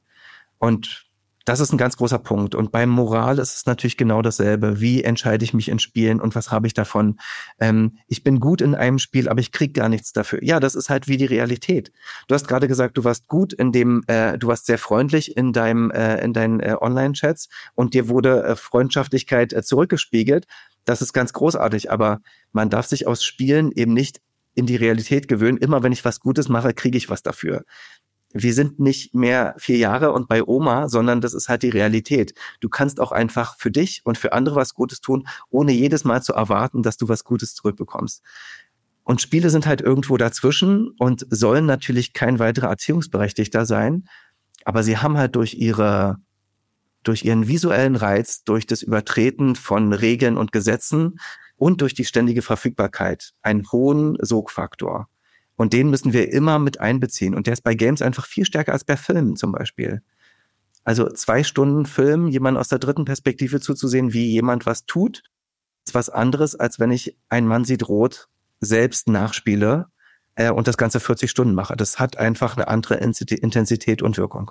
B: Und das ist ein ganz großer Punkt. Und beim Moral ist es natürlich genau dasselbe. Wie entscheide ich mich in Spielen und was habe ich davon? Ähm, ich bin gut in einem Spiel, aber ich kriege gar nichts dafür. Ja, das ist halt wie die Realität. Du hast gerade gesagt, du warst gut in dem, äh, du warst sehr freundlich in deinem, äh, in deinen äh, Online-Chats und dir wurde äh, Freundschaftlichkeit äh, zurückgespiegelt. Das ist ganz großartig, aber man darf sich aus Spielen eben nicht in die Realität gewöhnen. Immer wenn ich was Gutes mache, kriege ich was dafür. Wir sind nicht mehr vier Jahre und bei Oma, sondern das ist halt die Realität. Du kannst auch einfach für dich und für andere was Gutes tun, ohne jedes Mal zu erwarten, dass du was Gutes zurückbekommst. Und Spiele sind halt irgendwo dazwischen und sollen natürlich kein weiterer Erziehungsberechtigter sein, aber sie haben halt durch ihre, durch ihren visuellen Reiz, durch das Übertreten von Regeln und Gesetzen und durch die ständige Verfügbarkeit einen hohen Sogfaktor. Und den müssen wir immer mit einbeziehen. Und der ist bei Games einfach viel stärker als bei Filmen zum Beispiel. Also zwei Stunden Film, jemand aus der dritten Perspektive zuzusehen, wie jemand was tut, ist was anderes, als wenn ich Ein Mann sieht rot selbst nachspiele äh, und das Ganze vierzig Stunden mache. Das hat einfach eine andere Intensität und Wirkung.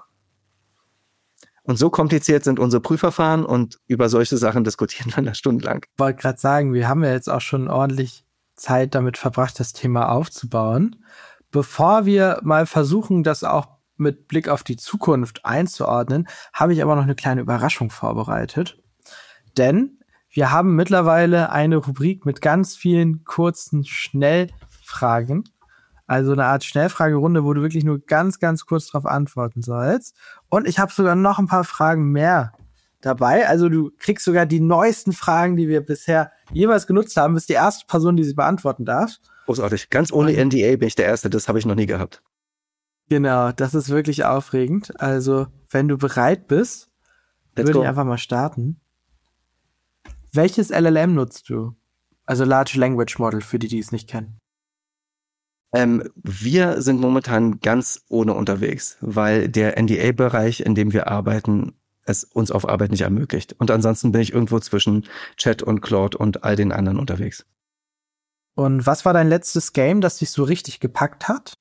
B: Und so kompliziert sind unsere Prüfverfahren und über solche Sachen diskutieren wir da stundenlang.
C: Ich wollte gerade sagen, wir haben ja jetzt auch schon ordentlich Zeit damit verbracht, das Thema aufzubauen. Bevor wir mal versuchen, das auch mit Blick auf die Zukunft einzuordnen, habe ich aber noch eine kleine Überraschung vorbereitet. Denn wir haben mittlerweile eine Rubrik mit ganz vielen kurzen Schnellfragen. Also eine Art Schnellfragerunde, wo du wirklich nur ganz, ganz kurz darauf antworten sollst. Und ich habe sogar noch ein paar Fragen mehr dabei. Also du kriegst sogar die neuesten Fragen, die wir bisher jeweils genutzt haben. Bist die erste Person, die sie beantworten darf.
B: Großartig. Ganz ohne N D A bin ich der Erste. Das habe ich noch nie gehabt.
C: Genau, das ist wirklich aufregend. Also wenn du bereit bist, Let's würde go. ich einfach mal starten. Welches L L M nutzt du? Also Large Language Model, für die, die es nicht kennen.
B: Ähm, wir sind momentan ganz ohne unterwegs, weil der N D A-Bereich, in dem wir arbeiten, es uns auf Arbeit nicht ermöglicht. Und ansonsten bin ich irgendwo zwischen Chat und Claude und all den anderen unterwegs.
C: Und was war dein letztes Game, das dich so richtig gepackt hat?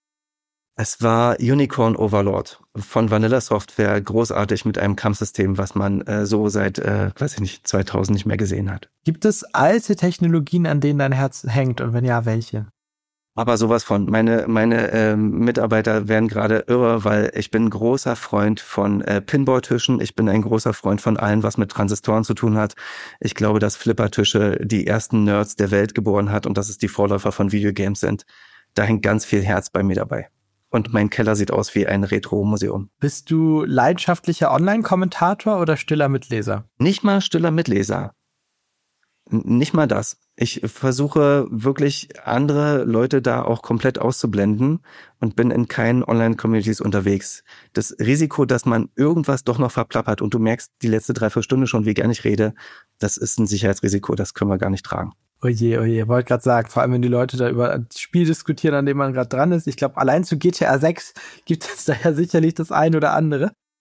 B: Es war Unicorn Overlord von Vanilla Software, großartig mit einem Kampfsystem, was man äh, so seit, äh, weiß ich nicht, zweitausend nicht mehr gesehen hat.
C: Gibt es alte Technologien, an denen dein Herz hängt? Und wenn ja, welche?
B: Aber sowas von. Meine meine ähm, Mitarbeiter werden gerade irre, weil ich bin ein großer Freund von äh, Pinball-Tischen. Ich bin ein großer Freund von allem, was mit Transistoren zu tun hat. Ich glaube, dass Flipper-Tische die ersten Nerds der Welt geboren hat und dass es die Vorläufer von Videogames sind. Da hängt ganz viel Herz bei mir dabei. Und mein Keller sieht aus wie ein Retro-Museum.
C: Bist du leidenschaftlicher Online-Kommentator oder stiller Mitleser?
B: Nicht mal stiller Mitleser. N- nicht mal das. Ich versuche wirklich andere Leute da auch komplett auszublenden und bin in keinen Online-Communities unterwegs. Das Risiko, dass man irgendwas doch noch verplappert und du merkst die letzte Dreiviertelstunde schon, wie gerne ich rede, das ist ein Sicherheitsrisiko, das können wir gar nicht tragen.
C: Oje, oje, wollte gerade sagen, vor allem wenn die Leute da über ein Spiel diskutieren, an dem man gerade dran ist. Ich glaube, allein zu G T A sechs gibt es da ja sicherlich das ein oder andere.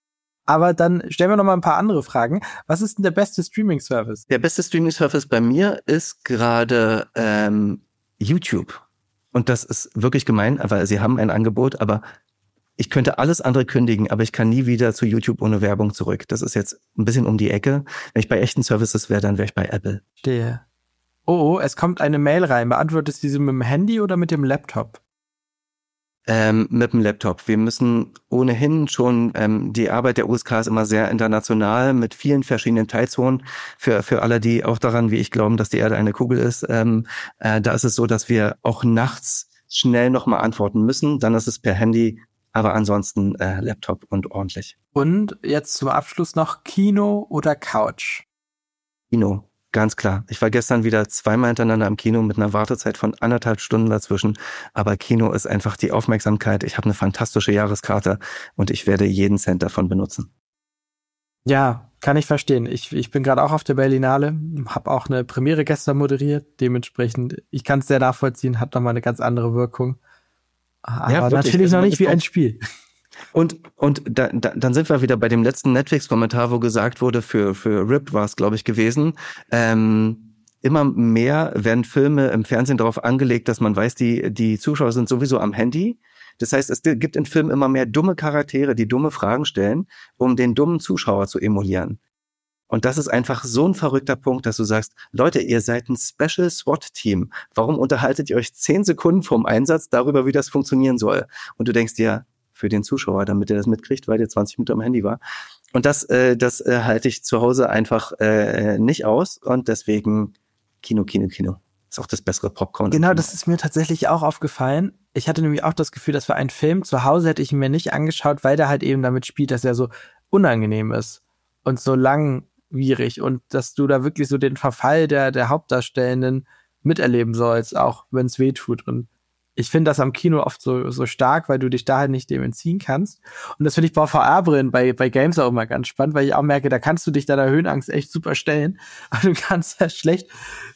C: Aber dann stellen wir noch mal ein paar andere Fragen. Was ist denn der beste Streaming-Service?
B: Der beste Streaming-Service bei mir ist gerade ähm, YouTube. Und das ist wirklich gemein, weil sie haben ein Angebot, aber ich könnte alles andere kündigen, aber ich kann nie wieder zu YouTube ohne Werbung zurück. Das ist jetzt ein bisschen um die Ecke. Wenn ich bei echten Services wäre, dann wäre ich bei Apple.
C: Stehe. Oh, oh, es kommt eine Mail rein. Beantwortest du diese mit dem Handy oder mit dem Laptop?
B: Ähm, mit dem Laptop. Wir müssen ohnehin schon, ähm, die Arbeit der U S K ist immer sehr international mit vielen verschiedenen Teilzonen. Für für alle, die auch daran, wie ich glauben, dass die Erde eine Kugel ist, ähm, äh, da ist es so, dass wir auch nachts schnell nochmal antworten müssen. Dann ist es per Handy, aber ansonsten äh, Laptop und ordentlich.
C: Und jetzt zum Abschluss noch Kino oder Couch?
B: Kino. Ganz klar. Ich war gestern wieder zweimal hintereinander im Kino mit einer Wartezeit von anderthalb Stunden dazwischen. Aber Kino ist einfach die Aufmerksamkeit. Ich habe eine fantastische Jahreskarte und ich werde jeden Cent davon benutzen.
C: Ja, kann ich verstehen. Ich, ich bin gerade auch auf der Berlinale, habe auch eine Premiere gestern moderiert. Dementsprechend, ich kann es sehr nachvollziehen, hat nochmal eine ganz andere Wirkung. Aber ja, natürlich noch nicht wie ein Spiel.
B: Und und da, da, dann sind wir wieder bei dem letzten Netflix-Kommentar, wo gesagt wurde, für für R I P war es, glaube ich, gewesen, ähm, immer mehr werden Filme im Fernsehen darauf angelegt, dass man weiß, die die Zuschauer sind sowieso am Handy. Das heißt, es gibt in Filmen immer mehr dumme Charaktere, die dumme Fragen stellen, um den dummen Zuschauer zu emulieren. Und das ist einfach so ein verrückter Punkt, dass du sagst, Leute, ihr seid ein Special SWAT-Team. Warum unterhaltet ihr euch zehn Sekunden vorm Einsatz darüber, wie das funktionieren soll? Und du denkst dir, für den Zuschauer, damit er das mitkriegt, weil der zwanzig Minuten am Handy war. Und das, äh, das äh, halte ich zu Hause einfach äh, nicht aus. Und deswegen Kino, Kino, Kino. Ist auch das bessere Popcorn.
C: Genau, das ist mir tatsächlich auch aufgefallen. Ich hatte nämlich auch das Gefühl, dass für einen Film zu Hause hätte ich ihn mir nicht angeschaut, weil der halt eben damit spielt, dass er so unangenehm ist und so langwierig und dass du da wirklich so den Verfall der, der Hauptdarstellenden miterleben sollst, auch wenn es weh tut. Und ich finde das am Kino oft so so stark, weil du dich da halt nicht dem entziehen kannst. Und das finde ich bei V R-Brillen, bei, bei Games auch immer ganz spannend, weil ich auch merke, da kannst du dich deiner Höhenangst echt super stellen. Aber du kannst ja schlecht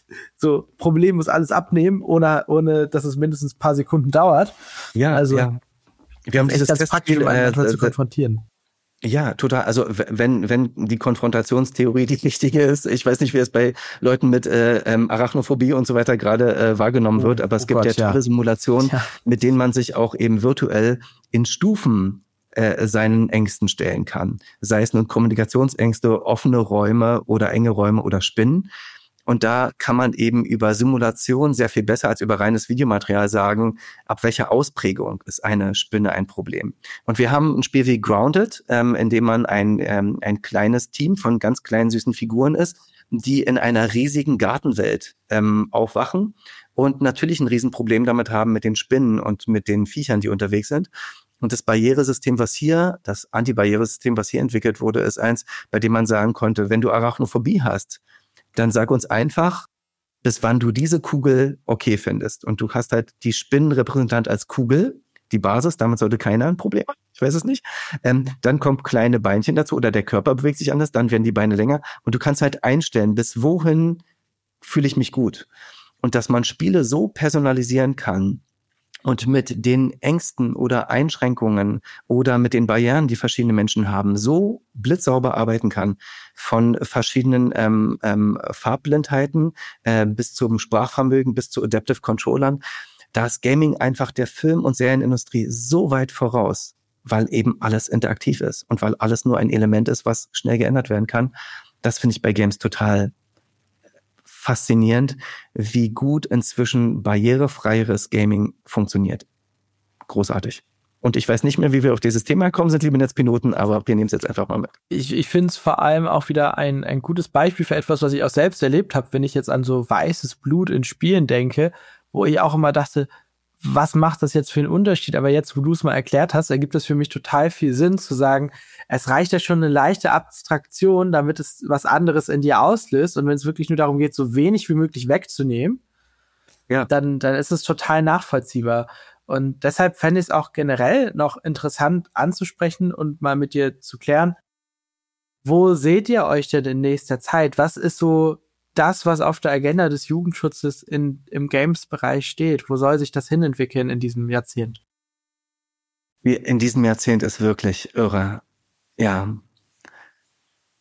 C: so problemlos alles abnehmen, ohne, ohne dass es mindestens ein paar Sekunden dauert.
B: Ja, also
C: ja.
B: Wir haben dieses
C: ganz praktisch, um
B: äh,
C: zu konfrontieren.
B: Ja, total. Also wenn wenn die Konfrontationstheorie die richtige ist, ich weiß nicht, wie es bei Leuten mit äh, ähm, Arachnophobie und so weiter gerade äh, wahrgenommen wird, aber es
C: oh
B: gibt
C: Gott,
B: ja tolle
C: ja.
B: Simulationen, ja. mit denen man sich auch eben virtuell in Stufen äh, seinen Ängsten stellen kann. Sei es nun Kommunikationsängste, offene Räume oder enge Räume oder Spinnen. Und da kann man eben über Simulation sehr viel besser als über reines Videomaterial sagen, ab welcher Ausprägung ist eine Spinne ein Problem. Und wir haben ein Spiel wie Grounded, ähm, in dem man ein, ähm, ein kleines Team von ganz kleinen süßen Figuren ist, die in einer riesigen Gartenwelt ähm, aufwachen und natürlich ein Riesenproblem damit haben mit den Spinnen und mit den Viechern, die unterwegs sind. Und das Barrieresystem, was hier, das Antibarrieresystem, was hier entwickelt wurde, ist eins, bei dem man sagen konnte, wenn du Arachnophobie hast, dann sag uns einfach, bis wann du diese Kugel okay findest. Und du hast halt die Spinnenrepräsentant als Kugel, die Basis, damit sollte keiner ein Problem haben. Ich weiß es nicht. Ähm, dann kommen kleine Beinchen dazu oder der Körper bewegt sich anders, dann werden die Beine länger. Und du kannst halt einstellen, bis wohin fühle ich mich gut. Und dass man Spiele so personalisieren kann, und mit den Ängsten oder Einschränkungen oder mit den Barrieren, die verschiedene Menschen haben, so blitzsauber arbeiten kann, von verschiedenen ähm, ähm, Farbblindheiten äh, bis zum Sprachvermögen, bis zu Adaptive Controllern, da ist Gaming einfach der Film- und Serienindustrie so weit voraus, weil eben alles interaktiv ist und weil alles nur ein Element ist, was schnell geändert werden kann. Das finde ich bei Games total faszinierend, wie gut inzwischen barrierefreieres Gaming funktioniert. Großartig. Und ich weiß nicht mehr, wie wir auf dieses Thema gekommen sind, liebe Netzpiloten, aber wir nehmen es jetzt einfach mal mit.
C: Ich, ich finde es vor allem auch wieder ein, ein gutes Beispiel für etwas, was ich auch selbst erlebt habe, wenn ich jetzt an so weißes Blut in Spielen denke, wo ich auch immer dachte, was macht das jetzt für einen Unterschied? Aber jetzt, wo du es mal erklärt hast, ergibt es für mich total viel Sinn zu sagen, es reicht ja schon eine leichte Abstraktion, damit es was anderes in dir auslöst. Und wenn es wirklich nur darum geht, so wenig wie möglich wegzunehmen, ja. dann, dann ist es total nachvollziehbar. Und deshalb fände ich es auch generell noch interessant anzusprechen und mal mit dir zu klären, wo seht ihr euch denn in nächster Zeit? Was ist so das, was auf der Agenda des Jugendschutzes in, im Games-Bereich steht? Wo soll sich das hinentwickeln in diesem Jahrzehnt?
B: In diesem Jahrzehnt ist wirklich irre. Ja,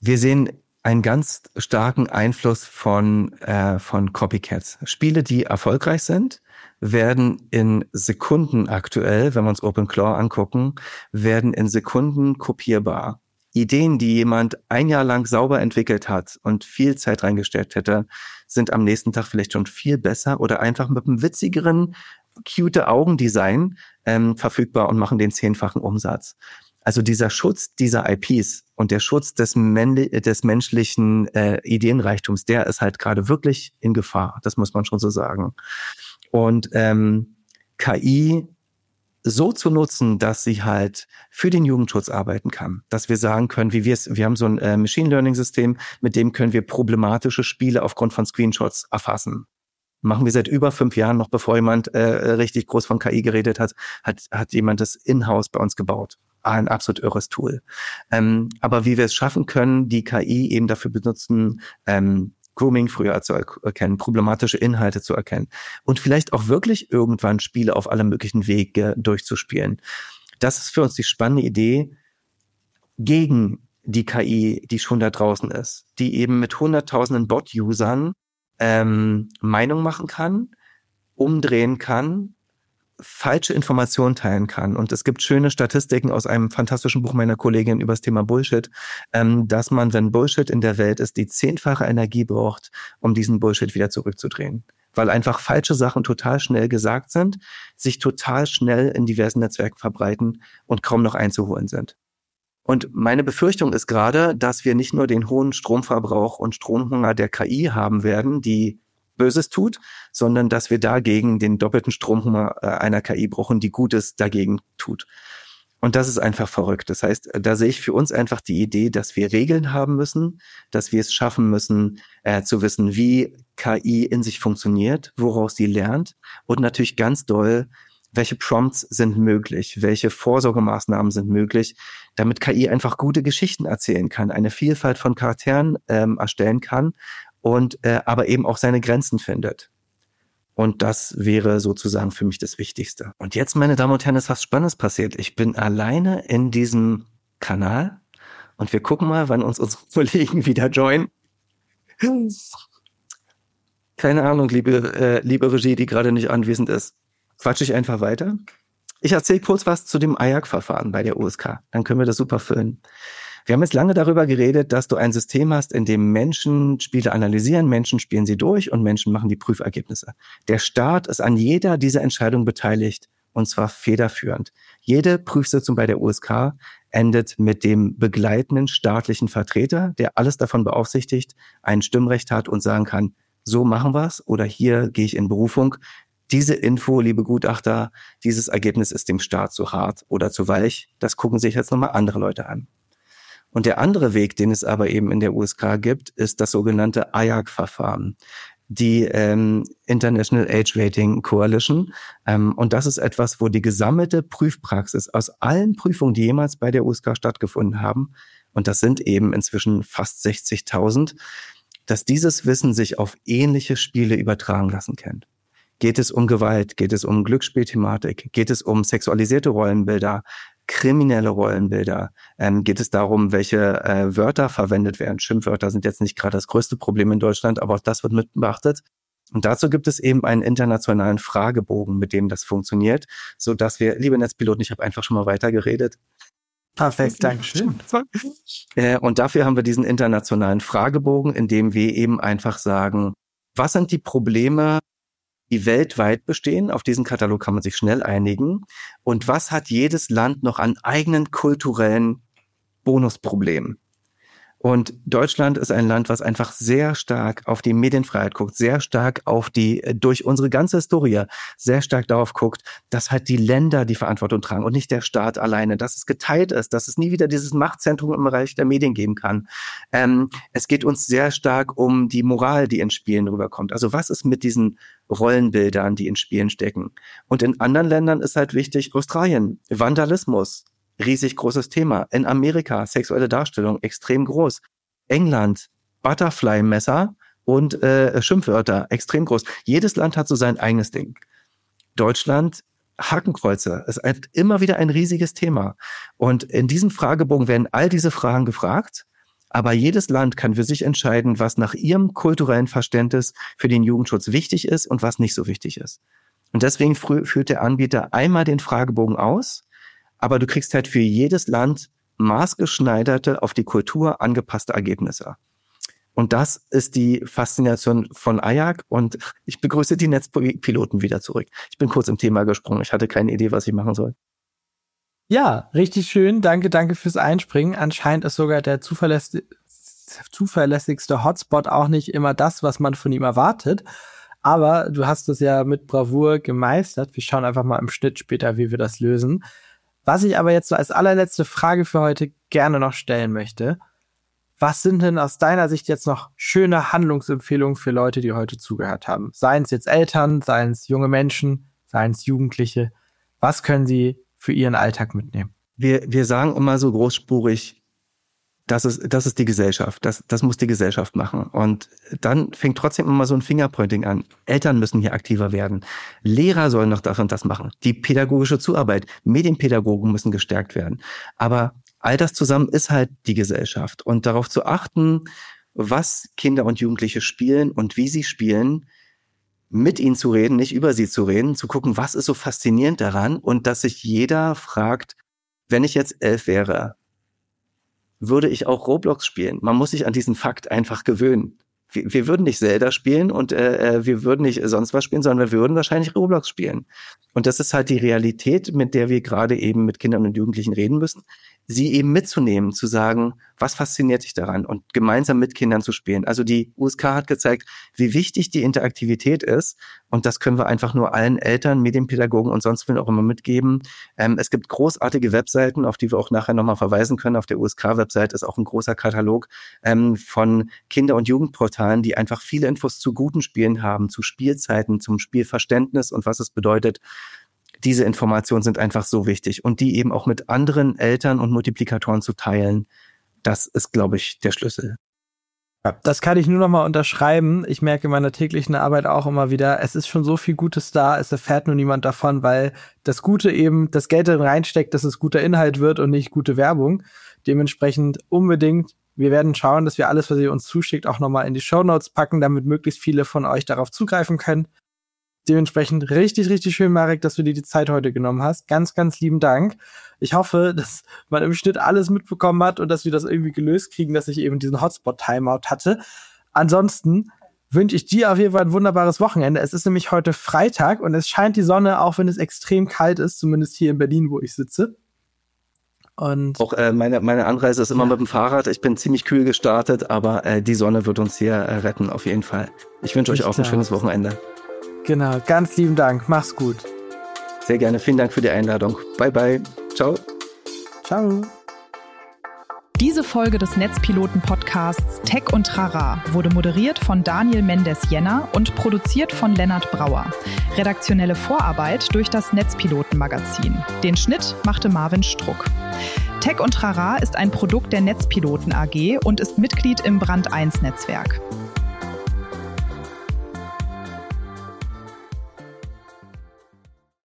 B: Wir sehen einen ganz starken Einfluss von, äh, von Copycats. Spiele, die erfolgreich sind, werden in Sekunden aktuell, wenn wir uns OpenClaw angucken, werden in Sekunden kopierbar. Ideen, die jemand ein Jahr lang sauber entwickelt hat und viel Zeit reingesteckt hätte, sind am nächsten Tag vielleicht schon viel besser oder einfach mit einem witzigeren, cute Augendesign ähm, verfügbar und machen den zehnfachen Umsatz. Also dieser Schutz dieser I Ps und der Schutz des, Mänli- des menschlichen äh, Ideenreichtums, der ist halt gerade wirklich in Gefahr. Das muss man schon so sagen. Und ähm, K I so zu nutzen, dass sie halt für den Jugendschutz arbeiten kann. Dass wir sagen können, wie wir es, wir haben so ein äh, Machine Learning System, mit dem können wir problematische Spiele aufgrund von Screenshots erfassen. Machen wir seit über fünf Jahren, noch bevor jemand äh, richtig groß von K I geredet hat, hat, hat jemand das in-house bei uns gebaut. Ein absolut irres Tool. Ähm, aber wie wir es schaffen können, die K I eben dafür benutzen, ähm, Grooming früher zu erkennen, problematische Inhalte zu erkennen und vielleicht auch wirklich irgendwann Spiele auf alle möglichen Wege durchzuspielen. Das ist für uns die spannende Idee gegen die K I, die schon da draußen ist, die eben mit hunderttausenden Bot-Usern ähm, Meinung machen kann, umdrehen kann, falsche Informationen teilen kann. Und es gibt schöne Statistiken aus einem fantastischen Buch meiner Kollegin über das Thema Bullshit, ähm, dass man, wenn Bullshit in der Welt ist, die zehnfache Energie braucht, um diesen Bullshit wieder zurückzudrehen. Weil einfach falsche Sachen total schnell gesagt sind, sich total schnell in diversen Netzwerken verbreiten und kaum noch einzuholen sind. Und meine Befürchtung ist gerade, dass wir nicht nur den hohen Stromverbrauch und Stromhunger der K I haben werden, die Böses tut, sondern dass wir dagegen den doppelten Stromhunger äh, einer K I brauchen, die Gutes dagegen tut. Und das ist einfach verrückt. Das heißt, da sehe ich für uns einfach die Idee, dass wir Regeln haben müssen, dass wir es schaffen müssen, äh, zu wissen, wie K I in sich funktioniert, woraus sie lernt und natürlich ganz doll, welche Prompts sind möglich, welche Vorsorgemaßnahmen sind möglich, damit K I einfach gute Geschichten erzählen kann, eine Vielfalt von Charakteren ähm, erstellen kann und äh, aber eben auch seine Grenzen findet. Und das wäre sozusagen für mich das Wichtigste. Und jetzt, meine Damen und Herren, ist was Spannendes passiert. Ich bin alleine in diesem Kanal und wir gucken mal, wann uns unsere Kollegen wieder joinen. Keine Ahnung, liebe, äh, liebe Regie, die gerade nicht anwesend ist. Quatsche ich einfach weiter? Ich erzähle kurz was zu dem A I A C-Verfahren bei der U S K. Dann können wir das super füllen. Wir haben jetzt lange darüber geredet, dass du ein System hast, in dem Menschen Spiele analysieren, Menschen spielen sie durch und Menschen machen die Prüfergebnisse. Der Staat ist an jeder dieser Entscheidungen beteiligt und zwar federführend. Jede Prüfsitzung bei der U S K endet mit dem begleitenden staatlichen Vertreter, der alles davon beaufsichtigt, ein Stimmrecht hat und sagen kann, so machen wir es oder hier gehe ich in Berufung. Diese Info, liebe Gutachter, dieses Ergebnis ist dem Staat zu hart oder zu weich. Das gucken sich jetzt nochmal andere Leute an. Und der andere Weg, den es aber eben in der U S K gibt, ist das sogenannte I A C-Verfahren, die ähm, International Age Rating Coalition. Ähm, und das ist etwas, wo die gesammelte Prüfpraxis aus allen Prüfungen, die jemals bei der U S K stattgefunden haben, und das sind eben inzwischen fast sechzigtausend, dass dieses Wissen sich auf ähnliche Spiele übertragen lassen kann. Geht es um Gewalt? Geht es um Glücksspielthematik? Geht es um sexualisierte Rollenbilder? Kriminelle Rollenbilder? Ähm, geht es darum, welche äh, Wörter verwendet werden? Schimpfwörter sind jetzt nicht gerade das größte Problem in Deutschland, aber auch das wird mit beachtet. Und dazu gibt es eben einen internationalen Fragebogen, mit dem das funktioniert, so dass wir, liebe Netzpiloten, ich habe einfach schon mal weitergeredet.
C: Perfekt, danke schön.
B: Äh, und dafür haben wir diesen internationalen Fragebogen, in dem wir eben einfach sagen, was sind die Probleme, die weltweit bestehen? Auf diesen Katalog kann man sich schnell einigen. Und was hat jedes Land noch an eigenen kulturellen Bonusproblemen? Und Deutschland ist ein Land, was einfach sehr stark auf die Medienfreiheit guckt, sehr stark auf die, durch unsere ganze Historie, sehr stark darauf guckt, dass halt die Länder die Verantwortung tragen und nicht der Staat alleine, dass es geteilt ist, dass es nie wieder dieses Machtzentrum im Bereich der Medien geben kann. Ähm, es geht uns sehr stark um die Moral, die in Spielen rüberkommt. Also was ist mit diesen Rollenbildern, die in Spielen stecken? Und in anderen Ländern ist halt wichtig, Australien, Vandalismus, riesig großes Thema. In Amerika, sexuelle Darstellung, extrem groß. England, Butterfly-Messer und äh, Schimpfwörter, extrem groß. Jedes Land hat so sein eigenes Ding. Deutschland, Hakenkreuze, ist halt immer wieder ein riesiges Thema. Und in diesem Fragebogen werden all diese Fragen gefragt, Aber jedes Land kann für sich entscheiden, was nach ihrem kulturellen Verständnis für den Jugendschutz wichtig ist und was nicht so wichtig ist. Und deswegen führt der Anbieter einmal den Fragebogen aus, aber du kriegst halt für jedes Land maßgeschneiderte, auf die Kultur angepasste Ergebnisse. Und das ist die Faszination von A J A C und ich begrüße die Netzpiloten wieder zurück. Ich bin kurz im Thema gesprungen, ich hatte keine Idee, was ich machen soll.
C: Ja, richtig schön. Danke, danke fürs Einspringen. Anscheinend ist sogar der zuverlässig, zuverlässigste Hotspot auch nicht immer das, was man von ihm erwartet. Aber du hast es ja mit Bravour gemeistert. Wir schauen einfach mal im Schnitt später, wie wir das lösen. Was ich aber jetzt so als allerletzte Frage für heute gerne noch stellen möchte: Was sind denn aus deiner Sicht jetzt noch schöne Handlungsempfehlungen für Leute, die heute zugehört haben? Seien es jetzt Eltern, seien es junge Menschen, seien es Jugendliche. Was können sie für ihren Alltag mitnehmen?
B: Wir, wir sagen immer so großspurig, das ist, das ist die Gesellschaft, das, das muss die Gesellschaft machen. Und dann fängt trotzdem immer so ein Fingerpointing an. Eltern müssen hier aktiver werden. Lehrer sollen noch das und das machen. Die pädagogische Zuarbeit, Medienpädagogen müssen gestärkt werden. Aber all das zusammen ist halt die Gesellschaft. Und darauf zu achten, was Kinder und Jugendliche spielen und wie sie spielen, mit ihnen zu reden, nicht über sie zu reden, zu gucken, was ist so faszinierend daran und dass sich jeder fragt, wenn ich jetzt elf wäre, würde ich auch Roblox spielen? Man muss sich an diesen Fakt einfach gewöhnen. Wir, wir würden nicht Zelda spielen und äh, wir würden nicht sonst was spielen, sondern wir würden wahrscheinlich Roblox spielen. Und das ist halt die Realität, mit der wir gerade eben mit Kindern und Jugendlichen reden müssen. Sie eben mitzunehmen, zu sagen, was fasziniert dich daran und gemeinsam mit Kindern zu spielen. Also die U S K hat gezeigt, wie wichtig die Interaktivität ist und das können wir einfach nur allen Eltern, Medienpädagogen und sonst will auch immer mitgeben. Ähm, es gibt großartige Webseiten, auf die wir auch nachher nochmal verweisen können. Auf der U S K-Website ist auch ein großer Katalog ähm, von Kinder- und Jugendportalen, die einfach viele Infos zu guten Spielen haben, zu Spielzeiten, zum Spielverständnis und was es bedeutet. Diese Informationen sind einfach so wichtig und die eben auch mit anderen Eltern und Multiplikatoren zu teilen, das ist, glaube ich, der Schlüssel.
C: Das kann ich nur noch mal unterschreiben. Ich merke in meiner täglichen Arbeit auch immer wieder, es ist schon so viel Gutes da, es erfährt nur niemand davon, weil das Gute eben, das Geld darin reinsteckt, dass es guter Inhalt wird und nicht gute Werbung. Dementsprechend unbedingt, wir werden schauen, dass wir alles, was ihr uns zuschickt, auch noch mal in die Shownotes packen, damit möglichst viele von euch darauf zugreifen können. Dementsprechend richtig, richtig schön, Marek, dass du dir die Zeit heute genommen hast. Ganz, ganz lieben Dank. Ich hoffe, dass man im Schnitt alles mitbekommen hat und dass wir das irgendwie gelöst kriegen, dass ich eben diesen Hotspot-Timeout hatte. Ansonsten wünsche ich dir auf jeden Fall ein wunderbares Wochenende. Es ist nämlich heute Freitag und es scheint die Sonne, auch wenn es extrem kalt ist, zumindest hier in Berlin, wo ich sitze. Und
B: auch äh, meine, meine Anreise ist immer ja. mit dem Fahrrad. Ich bin ziemlich kühl gestartet, aber äh, die Sonne wird uns hier äh, retten, auf jeden Fall. Ich wünsche euch auch ein schönes Wochenende.
C: Genau, ganz lieben Dank. Mach's gut.
B: Sehr gerne. Vielen Dank für die Einladung. Bye, bye. Ciao.
C: Ciao.
A: Diese Folge des Netzpiloten-Podcasts Tech und Trara wurde moderiert von Daniel Mendes-Jenner und produziert von Lennart Brauer. Redaktionelle Vorarbeit durch das Netzpiloten-Magazin. Den Schnitt machte Marvin Struck. Tech und Trara ist ein Produkt der Netzpiloten A G und ist Mitglied im Brand eins Netzwerk.